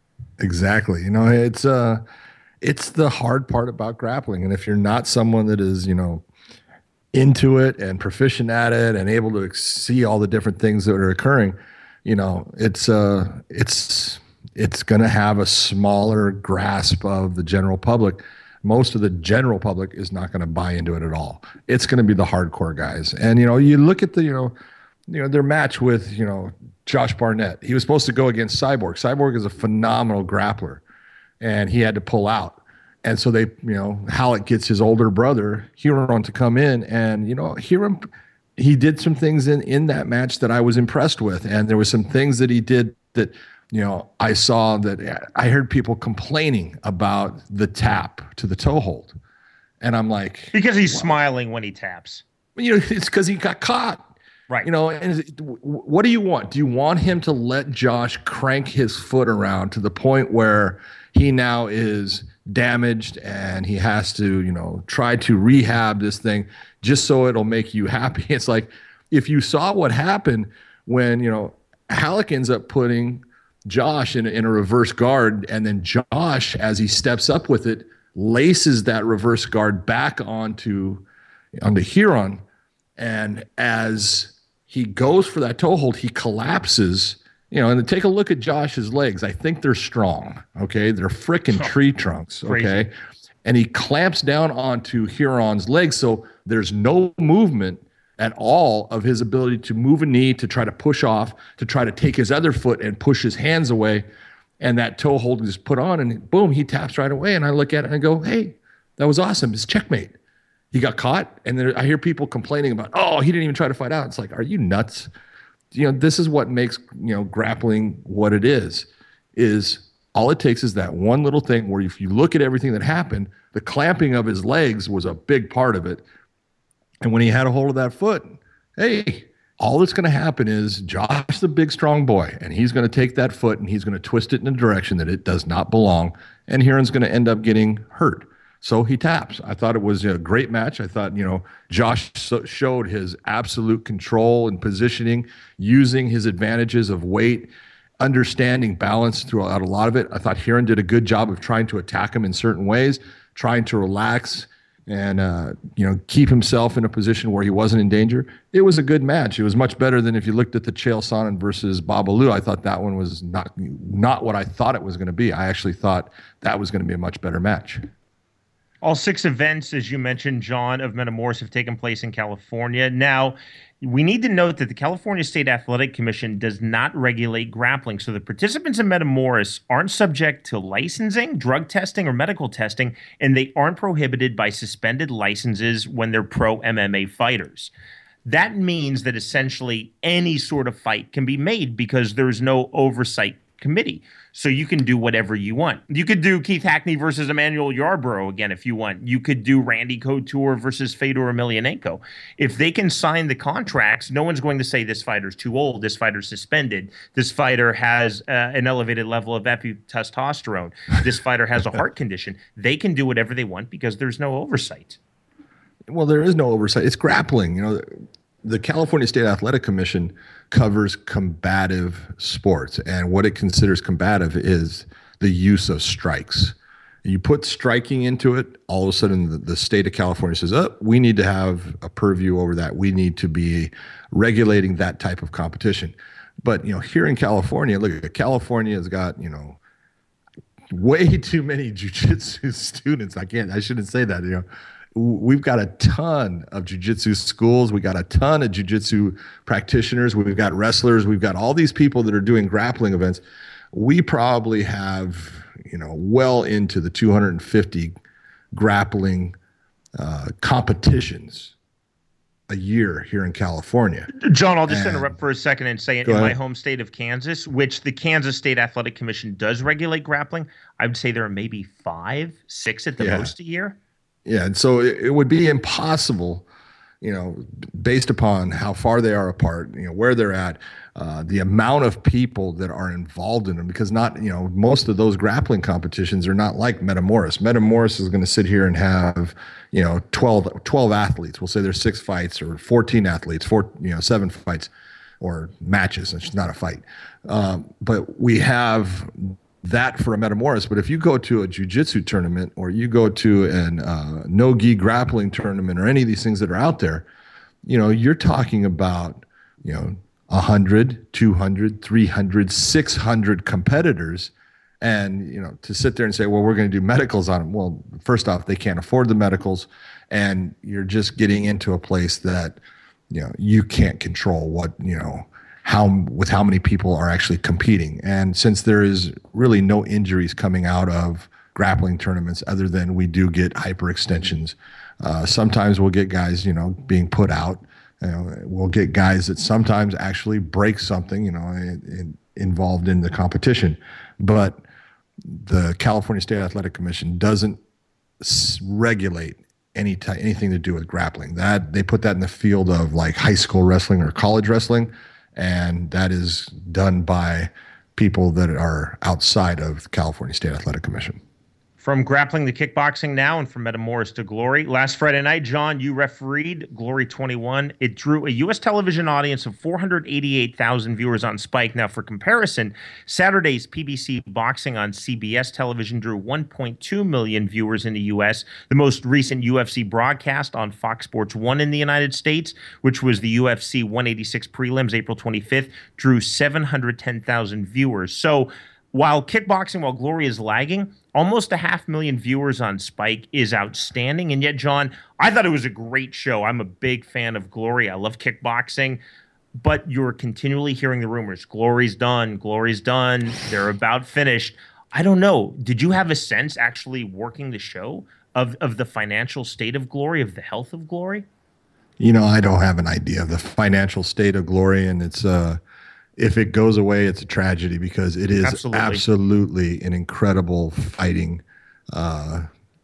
Exactly. You know, it's uh, it's the hard part about grappling. And if you're not someone that is, you know, into it and proficient at it and able to see all the different things that are occurring, you know, it's uh, it's it's going to have a smaller grasp of the general public. Most of the general public is not going to buy into it at all. It's going to be the hardcore guys. And, you know, you look at the, you know, you know, their match with, you know, Josh Barnett. He was supposed to go against Cyborg. Cyborg is a phenomenal grappler, and he had to pull out. And so they, you know, Halleck gets his older brother, Huron, to come in. And, you know, Huron, he did some things in, in that match that I was impressed with. And there was some things that he did that, you know, I saw that I heard people complaining about the tap to the toe hold. And I'm like. Because he's wow. smiling when he taps. You know, it's because he got caught. Right. You know, and what do you want? Do you want him to let Josh crank his foot around to the point where he now is damaged and he has to, you know, try to rehab this thing just so it'll make you happy? It's like, if you saw what happened when, you know, Halleck ends up putting Josh in, in a reverse guard, and then Josh, as he steps up with it, laces that reverse guard back onto, onto Huron. And as he goes for that toe hold, he collapses. You know, and take a look at Josh's legs. I think they're strong, okay? They're frickin' tree trunks, okay? Crazy. And he clamps down onto Huron's legs, so there's no movement at all of his ability to move a knee, to try to push off, to try to take his other foot and push his hands away. And that toe hold is put on, and boom, he taps right away. And I look at it and I go, hey, that was awesome. It's checkmate. He got caught, and there, I hear people complaining about, oh, he didn't even try to fight out. It's like, are you nuts? You know, this is what makes, you know, grappling what it is, is all it takes is that one little thing where if you look at everything that happened, the clamping of his legs was a big part of it. And when he had a hold of that foot, hey, all that's going to happen is Josh, the big, strong boy, and he's going to take that foot and he's going to twist it in a direction that it does not belong. And Huron's going to end up getting hurt. So he taps. I thought it was a great match. I thought, you know, Josh so showed his absolute control and positioning, using his advantages of weight, understanding balance throughout a lot of it. I thought Huron did a good job of trying to attack him in certain ways, trying to relax and, uh, you know, keep himself in a position where he wasn't in danger. It was a good match. It was much better than if you looked at the Chael Sonnen versus Babalu. I thought that one was not, not what I thought it was going to be. I actually thought that was going to be a much better match. All six events, as you mentioned, John, of Metamoris have taken place in California. Now, we need to note that the California State Athletic Commission does not regulate grappling, so the participants in Metamoris aren't subject to licensing, drug testing, or medical testing, and they aren't prohibited by suspended licenses when they're pro M M A fighters. That means that essentially any sort of fight can be made because there's no oversight committee. So you can do whatever you want. You could do Keith Hackney versus Emmanuel Yarborough again if you want. You could do Randy Couture versus Fedor Emelianenko. If they can sign the contracts, no one's going to say this fighter's too old, this fighter's suspended, this fighter has uh, an elevated level of epi-testosterone, this fighter has a heart condition. They can do whatever they want because there's no oversight. Well, there is no oversight. It's grappling. You know, the California State Athletic Commission covers combative sports, and what it considers combative is the use of strikes. You put striking into it, all of a sudden the, the state of California says, oh, we need to have a purview over that. We need to be regulating that type of competition. But, you know, here in California, look, California has got, you know, way too many jiu-jitsu students. I can't, I shouldn't say that, you know. We've got a ton of jiu-jitsu schools. We got a ton of jiu-jitsu practitioners. We've got wrestlers. We've got all these people that are doing grappling events. We probably have, you know, well into the two hundred fifty grappling uh, competitions a year here in California. John, I'll just and, interrupt for a second and say in my home state of Kansas, which the Kansas State Athletic Commission does regulate grappling, I would say there are maybe five, six at the yeah. most a year. Yeah, and so it, it would be impossible, you know, based upon how far they are apart, you know, where they're at, uh, the amount of people that are involved in them, because not, you know, most of those grappling competitions are not like Metamoris. Metamoris is going to sit here and have, you know, twelve, twelve athletes. We'll say there's six fights or fourteen athletes, four, you know, seven fights or matches. It's not a fight. Um, but we have that for a Metamoris. But if you go to a jiu-jitsu tournament or you go to an uh, no-gi grappling tournament or any of these things that are out there, you know, you're talking about, you know, one hundred, two hundred, three hundred, six hundred competitors. And, you know, to sit there and say, well, we're going to do medicals on them. Well, first off, they can't afford the medicals. And you're just getting into a place that, you know, you can't control what, you know, how with how many people are actually competing. And since there is really no injuries coming out of grappling tournaments other than we do get hyperextensions, uh, sometimes we'll get guys, you know, being put out. You know, we'll get guys that sometimes actually break something, you know, in, in, involved in the competition. But the California State Athletic Commission doesn't s- regulate any ty- anything to do with grappling. That they put that in the field of like high school wrestling or college wrestling. And that is done by people that are outside of the California State Athletic Commission. From grappling to kickboxing now and from Metamoris to Glory. Last Friday night, John, you refereed Glory twenty-one. It drew a U S television audience of four hundred eighty-eight thousand viewers on Spike. Now, for comparison, Saturday's P B C Boxing on C B S television drew one point two million viewers in the U S. The most recent U F C broadcast on Fox Sports one in the United States, which was the U F C one eighty-six prelims, April twenty-fifth, drew seven hundred ten thousand viewers. So, while kickboxing, while Glory is lagging, almost a half million viewers on Spike is outstanding. And yet, John, I thought it was a great show. I'm a big fan of Glory. I love kickboxing. But you're continually hearing the rumors. Glory's done. Glory's done. They're about finished. I don't know. Did you have a sense actually working the show of, of the financial state of Glory, of the health of Glory? You know, I don't have an idea of the financial state of Glory. And it's uh if it goes away, it's a tragedy because it is absolutely, absolutely an incredible fighting uh,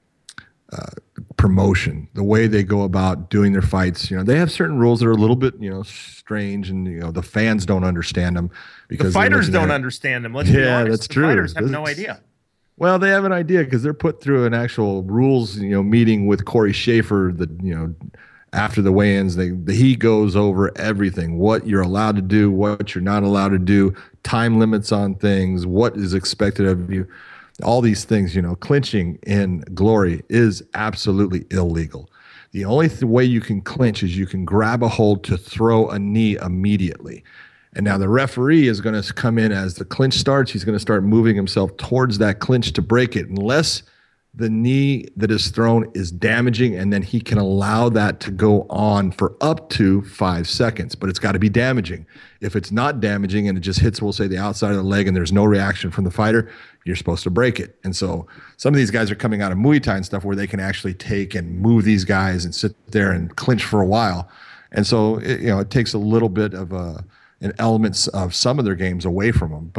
uh, promotion. The way they go about doing their fights, you know, they have certain rules that are a little bit, you know, strange, and you know, the fans don't understand them because the fighters don't at, understand them. Let's yeah, be honest. that's the true. Fighters have that's, no idea. Well, they have an idea because they're put through an actual rules, you know, meeting with Corey Schaefer, the you know. After the weigh-ins, they, the, he goes over everything, what you're allowed to do, what you're not allowed to do, time limits on things, what is expected of you, all these things. You know, clinching in Glory is absolutely illegal. The only th- way you can clinch is you can grab a hold to throw a knee immediately. And now the referee is going to come in as the clinch starts. He's going to start moving himself towards that clinch to break it, unless the knee that is thrown is damaging, and then he can allow that to go on for up to five seconds. But it's got to be damaging. If it's not damaging and it just hits, we'll say, the outside of the leg and there's no reaction from the fighter, you're supposed to break it. And so some of these guys are coming out of Muay Thai and stuff where they can actually take and move these guys and sit there and clinch for a while. And so, it, you know, it takes a little bit of a, an elements of some of their games away from them. But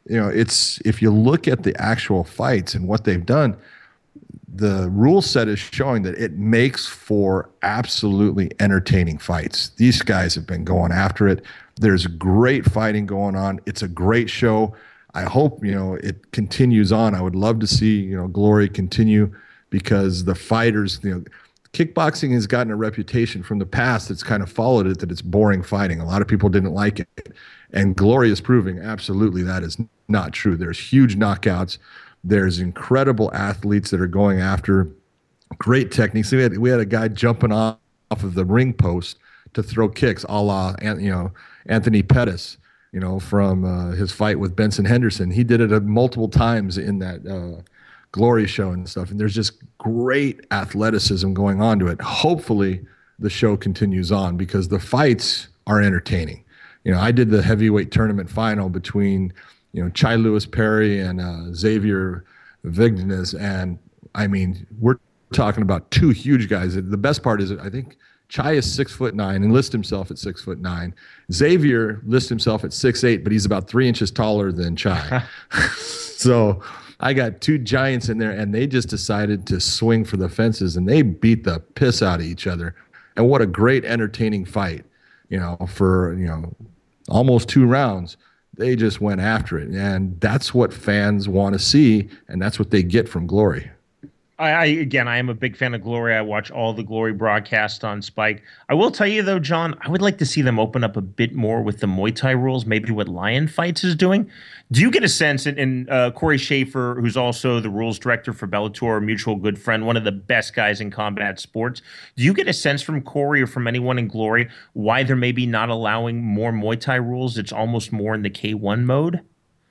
you know, it's if you look at the actual fights and what they've done, the rule set is showing that it makes for absolutely entertaining fights. These guys have been going after it. There's great fighting going on. It's a great show. I hope, you know, it continues on. I would love to see, you know, Glory continue, because the fighters, you know, kickboxing has gotten a reputation from the past that's kind of followed it, that it's boring fighting. A lot of people didn't like it. And Glory is proving absolutely that is not true. There's huge knockouts. There's incredible athletes that are going after great techniques. We had, we had a guy jumping off, off of the ring post to throw kicks, a la, you know, Anthony Pettis, you know, from uh, his fight with Benson Henderson. He did it uh, multiple times in that uh, Glory show and stuff. And there's just great athleticism going on to it. Hopefully the show continues on, because the fights are entertaining. You know, I did the heavyweight tournament final between, you know, Chai Lewis Perry and uh, Xavier Vignes. And I mean, we're talking about two huge guys. The best part is, I think Chai is six foot nine and lists himself at six foot nine. Xavier lists himself at six eight, but he's about three inches taller than Chai. So I got two giants in there, and they just decided to swing for the fences, and they beat the piss out of each other. And what a great, entertaining fight, you know, for, you know, almost two rounds. They just went after it, and that's what fans want to see, and that's what they get from Glory. I, I again, I am a big fan of Glory. I watch all the Glory broadcasts on Spike. I will tell you, though, John, I would like to see them open up a bit more with the Muay Thai rules, maybe what Lion Fights is doing. Do you get a sense, and, and uh, Corey Schaefer, who's also the rules director for Bellator, a mutual good friend, one of the best guys in combat sports, do you get a sense from Corey or from anyone in Glory why they're maybe not allowing more Muay Thai rules? It's almost more in the K one mode?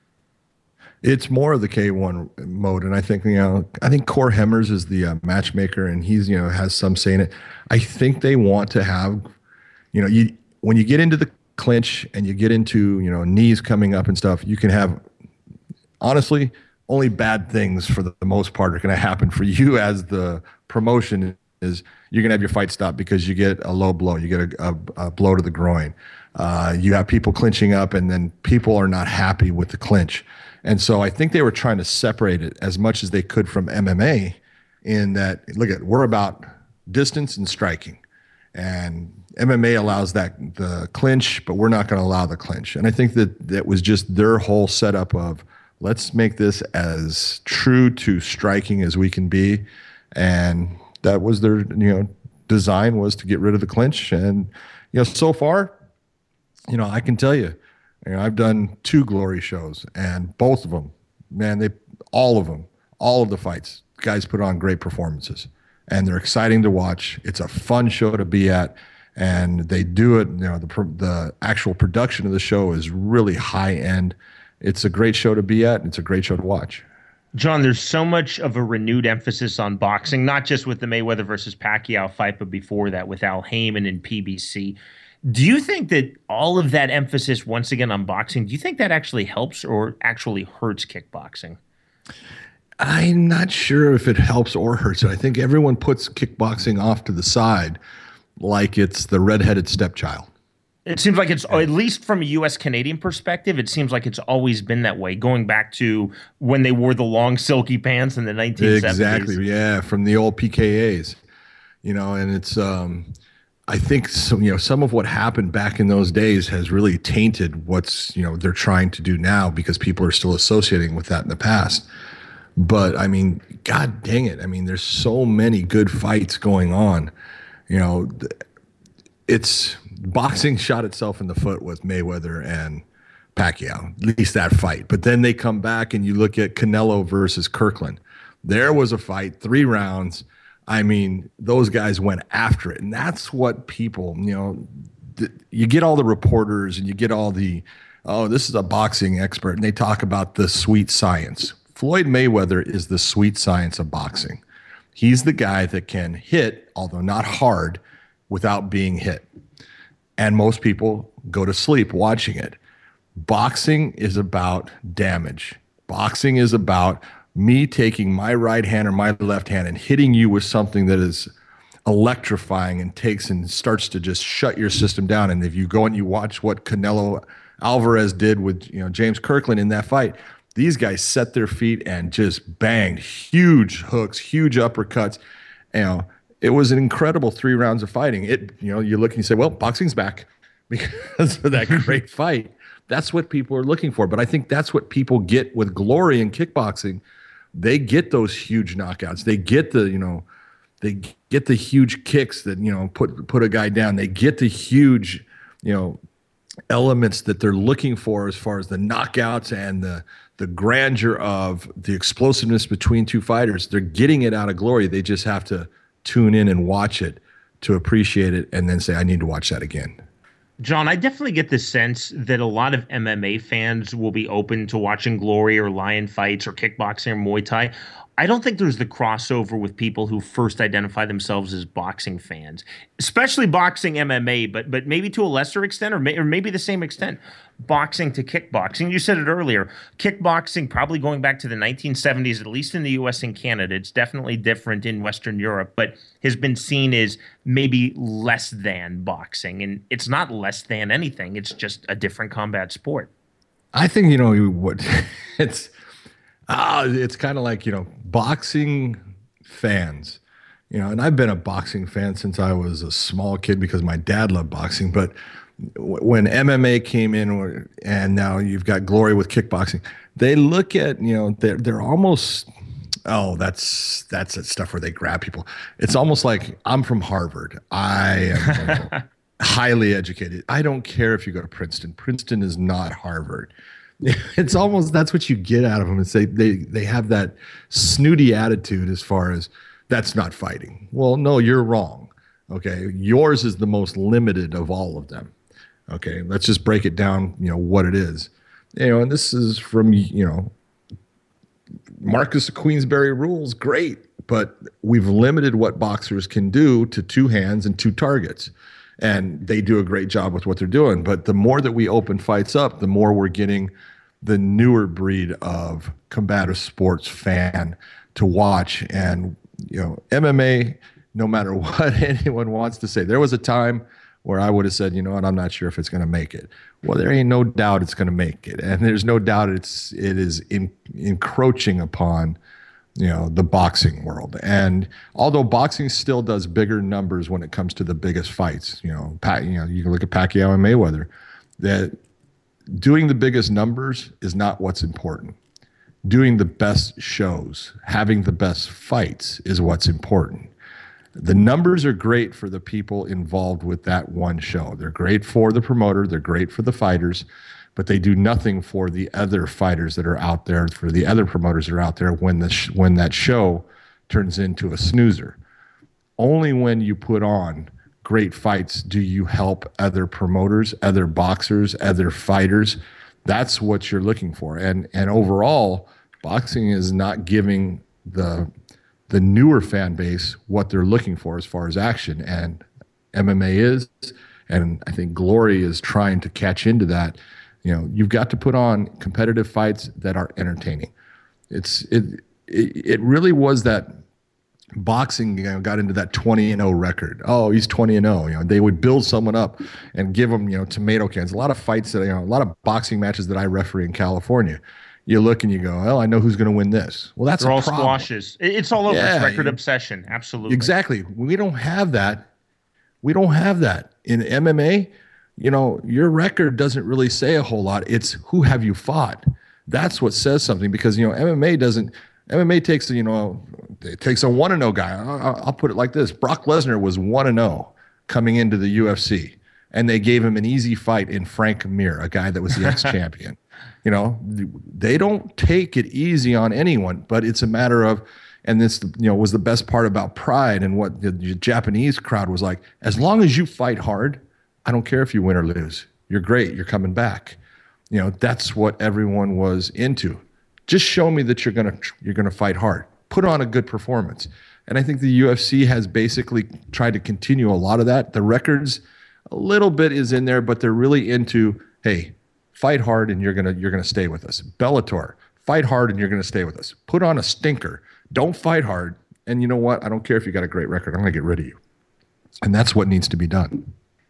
It's more of the K one mode, and I think, you know, I think Core Hemmers is the uh, matchmaker, and he's, you know, has some say in it. I think they want to have, you know, you when you get into the clinch and you get into, you know, knees coming up and stuff, you can have, honestly, only bad things for the, the most part are going to happen for you as the promotion. Is you're going to have your fight stop because you get a low blow, you get a, a, a blow to the groin. Uh, you have people clinching up, and then people are not happy with the clinch. And so I think they were trying to separate it as much as they could from M M A, in that, look at, we're about distance and striking. And M M A allows that, the clinch, but we're not going to allow the clinch. And I think that that was just their whole setup of, let's make this as true to striking as we can be. And that was their, you know, design, was to get rid of the clinch. And, you know, so far, you know, I can tell you, you know, I've done two Glory shows, and both of them, man, they, all of them, all of the fights, guys put on great performances, and they're exciting to watch. It's a fun show to be at, and they do it. You know, the the actual production of the show is really high end. It's a great show to be at, and it's a great show to watch. John, there's so much of a renewed emphasis on boxing, not just with the Mayweather versus Pacquiao fight, but before that with Al Heyman and P B C. Do you think that all of that emphasis, once again, on boxing, do you think that actually helps or actually hurts kickboxing? I'm not sure if it helps or hurts it. I think everyone puts kickboxing off to the side like it's the redheaded stepchild. It seems like it's, at least from a U S Canadian perspective, it seems like it's always been that way, going back to when they wore the long silky pants in the nineteen seventies. Exactly, yeah, from the old P K As. You know, and it's... um I think some, you know, some of what happened back in those days has really tainted what's, you know, they're trying to do now, because people are still associating with that in the past. But I mean, God dang it. I mean, there's so many good fights going on. You know, it's boxing shot itself in the foot with Mayweather and Pacquiao, at least that fight. But then they come back and you look at Canelo versus Kirkland. There was a fight, three rounds. I mean, those guys went after it. And that's what people, you know, th- you get all the reporters and you get all the, oh, this is a boxing expert, and they talk about the sweet science. Floyd Mayweather is the sweet science of boxing. He's the guy that can hit, although not hard, without being hit. And most people go to sleep watching it. Boxing is about damage. Boxing is about me taking my right hand or my left hand and hitting you with something that is electrifying and takes and starts to just shut your system down. And if you go and you watch what Canelo Alvarez did with, you know, James Kirkland in that fight. These guys set their feet and just banged huge hooks, huge uppercuts. You know, it was an incredible three rounds of fighting. It, you know, you look and you say, well, boxing's back because of that great fight. That's what people are looking for. But I think that's what people get with Glory in kickboxing. They get those huge knockouts. They get the, you know, they get the huge kicks that, you know, put put a guy down. They get the huge, you know, elements that they're looking for as far as the knockouts and the the grandeur of the explosiveness between two fighters. They're getting it out of Glory. They just have to tune in and watch it to appreciate it and then say, I need to watch that again. John, I definitely get the sense that a lot of M M A fans will be open to watching Glory or lion fights or kickboxing or Muay Thai. I don't think there's the crossover with people who first identify themselves as boxing fans, especially boxing M M A, but but maybe to a lesser extent or, may, or maybe the same extent, boxing to kickboxing. You said it earlier, kickboxing probably going back to the nineteen seventies, at least in the U S and Canada. It's definitely different in Western Europe, but has been seen as maybe less than boxing. And it's not less than anything. It's just a different combat sport. I think, you know, what it's... Ah, it's kind of like, you know, boxing fans, you know, and I've been a boxing fan since I was a small kid because my dad loved boxing. But w- when M M A came in, and now you've got Glory with kickboxing, they look at, you know, they're, they're almost, oh, that's that's that stuff where they grab people. It's almost like, I'm from Harvard. I am you know, highly educated. I don't care if you go to Princeton. Princeton is not Harvard. It's almost, that's what you get out of them. And say they they have that snooty attitude as far as that's not fighting. Well, no, you're wrong. Okay, yours is the most limited of all of them. Okay, let's just break it down. You know what it is. You know, and this is from, you know, Marcus of Queensberry rules. Great, but we've limited what boxers can do to two hands and two targets. And they do a great job with what they're doing. But the more that we open fights up, the more we're getting the newer breed of combative sports fan to watch. And, you know, M M A, no matter what anyone wants to say, there was a time where I would have said, you know what, I'm not sure if it's going to make it. Well, there ain't no doubt it's going to make it. And there's no doubt it's, it is in, encroaching upon, you know, the boxing world. And although boxing still does bigger numbers when it comes to the biggest fights, you know, Pat, you know, you can look at Pacquiao and Mayweather, that doing the biggest numbers is not what's important. Doing the best shows, having the best fights is what's important. The numbers are great for the people involved with that one show. They're great for the promoter, they're great for the fighters, but they do nothing for the other fighters that are out there, for the other promoters that are out there when the sh- when that show turns into a snoozer. Only when you put on great fights do you help other promoters, other boxers, other fighters. That's what you're looking for. And and overall, boxing is not giving the the newer fan base what they're looking for as far as action. And M M A is, and I think Glory is trying to catch into that. You know, you've got to put on competitive fights that are entertaining. It's it it, it really was that boxing, you know, got into that twenty and oh record. Oh, he's twenty and oh. You know, they would build someone up and give them, you know, tomato cans. A lot of fights that, you know, a lot of boxing matches that I referee in California. You look and you go, well, I know who's going to win this. Well, that's They're a all problem. squashes. It's all over. Yeah, It's record you, obsession. Absolutely. Exactly. We don't have that. We don't have that in M M A. You know, your record doesn't really say a whole lot. It's who have you fought. That's what says something, because, you know, M M A doesn't, M M A takes, you know, it takes a one and oh guy. I'll, I'll put it like this. Brock Lesnar was one and oh coming into the U F C, and they gave him an easy fight in Frank Mir, a guy that was the ex-champion. You know, they don't take it easy on anyone, but it's a matter of, and this, you know, was the best part about Pride and what the Japanese crowd was like, as long as you fight hard, I don't care if you win or lose. You're great. You're coming back. You know, that's what everyone was into. Just show me that you're going to you're going to fight hard. Put on a good performance. And I think the U F C has basically tried to continue a lot of that. The records, a little bit is in there, but they're really into, hey, fight hard and you're going to you're going to stay with us. Bellator, fight hard and you're going to stay with us. Put on a stinker. Don't fight hard. And you know what? I don't care if you got a great record. I'm going to get rid of you. And that's what needs to be done.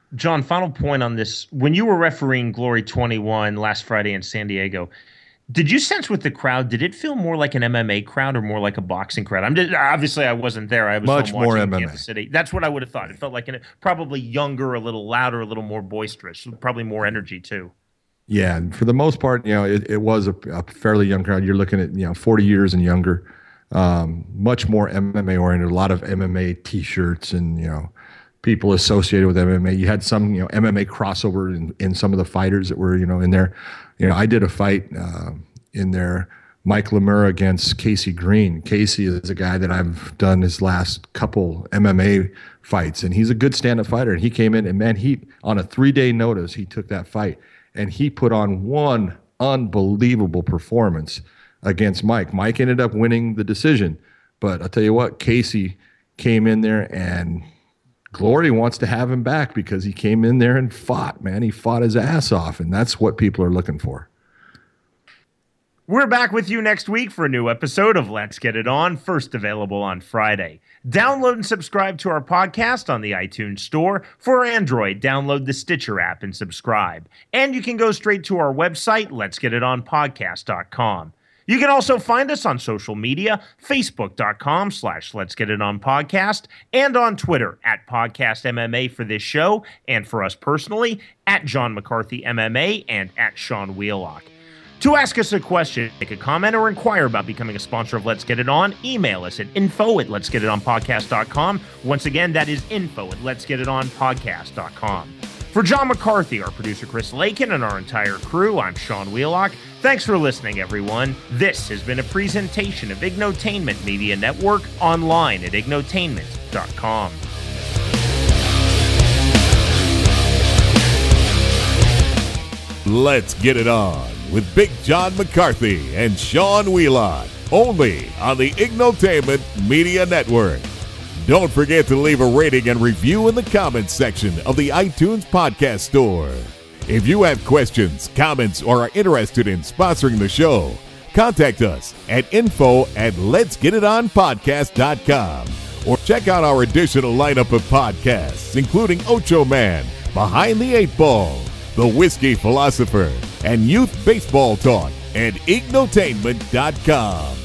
John, final point on this. When you were refereeing Glory twenty-one last Friday in San Diego, did you sense with the crowd, did it feel more like an M M A crowd or more like a boxing crowd? I'm just, obviously, I wasn't there. I was Much home more watching M M A. Kansas City. That's what I would have thought. It felt like an, probably younger, a little louder, a little more boisterous, probably more energy too. Yeah, and for the most part, you know, it, it was a, a fairly young crowd. You're looking at, you know, forty years and younger, um, much more M M A oriented, a lot of M M A T-shirts and, you know, people associated with M M A. You had some, you know, M M A crossover in, in some of the fighters that were, you know, in there. You know, I did a fight uh, in there, Mike Lemur against Casey Green. Casey is a guy that I've done his last couple M M A fights, and he's a good stand-up fighter. And he came in, and man, he on a three-day notice, he took that fight, and he put on one unbelievable performance against Mike. Mike ended up winning the decision, but I'll tell you what, Casey came in there, and Glory wants to have him back because he came in there and fought, man. He fought his ass off, and that's what people are looking for. We're back with you next week for a new episode of Let's Get It On, first available on Friday. Download and subscribe to our podcast on the iTunes Store. For Android, download the Stitcher app and subscribe. And you can go straight to our website, lets get it on podcast dot com. You can also find us on social media, facebook.com slash Let's Get It On Podcast, and on Twitter at Podcast M M A for this show, and for us personally, at John McCarthy M M A and at Sean Wheelock. To ask us a question, make a comment, or inquire about becoming a sponsor of Let's Get It On, email us at info at lets get it on podcast dot com. Once again, that is info at lets get it on podcast dot com. For John McCarthy, our producer Chris Lakin, and our entire crew, I'm Sean Wheelock. Thanks for listening, everyone. This has been a presentation of Ignotainment Media Network, online at ignotainment dot com. Let's Get It On with Big John McCarthy and Sean Wheelock, only on the Ignotainment Media Network. Don't forget to leave a rating and review in the comments section of the iTunes Podcast Store. If you have questions, comments, or are interested in sponsoring the show, contact us at info at lets get it on podcast dot com or check out our additional lineup of podcasts, including Ocho Man, Behind the Eight Ball, The Whiskey Philosopher, and Youth Baseball Talk at ignotainment dot com.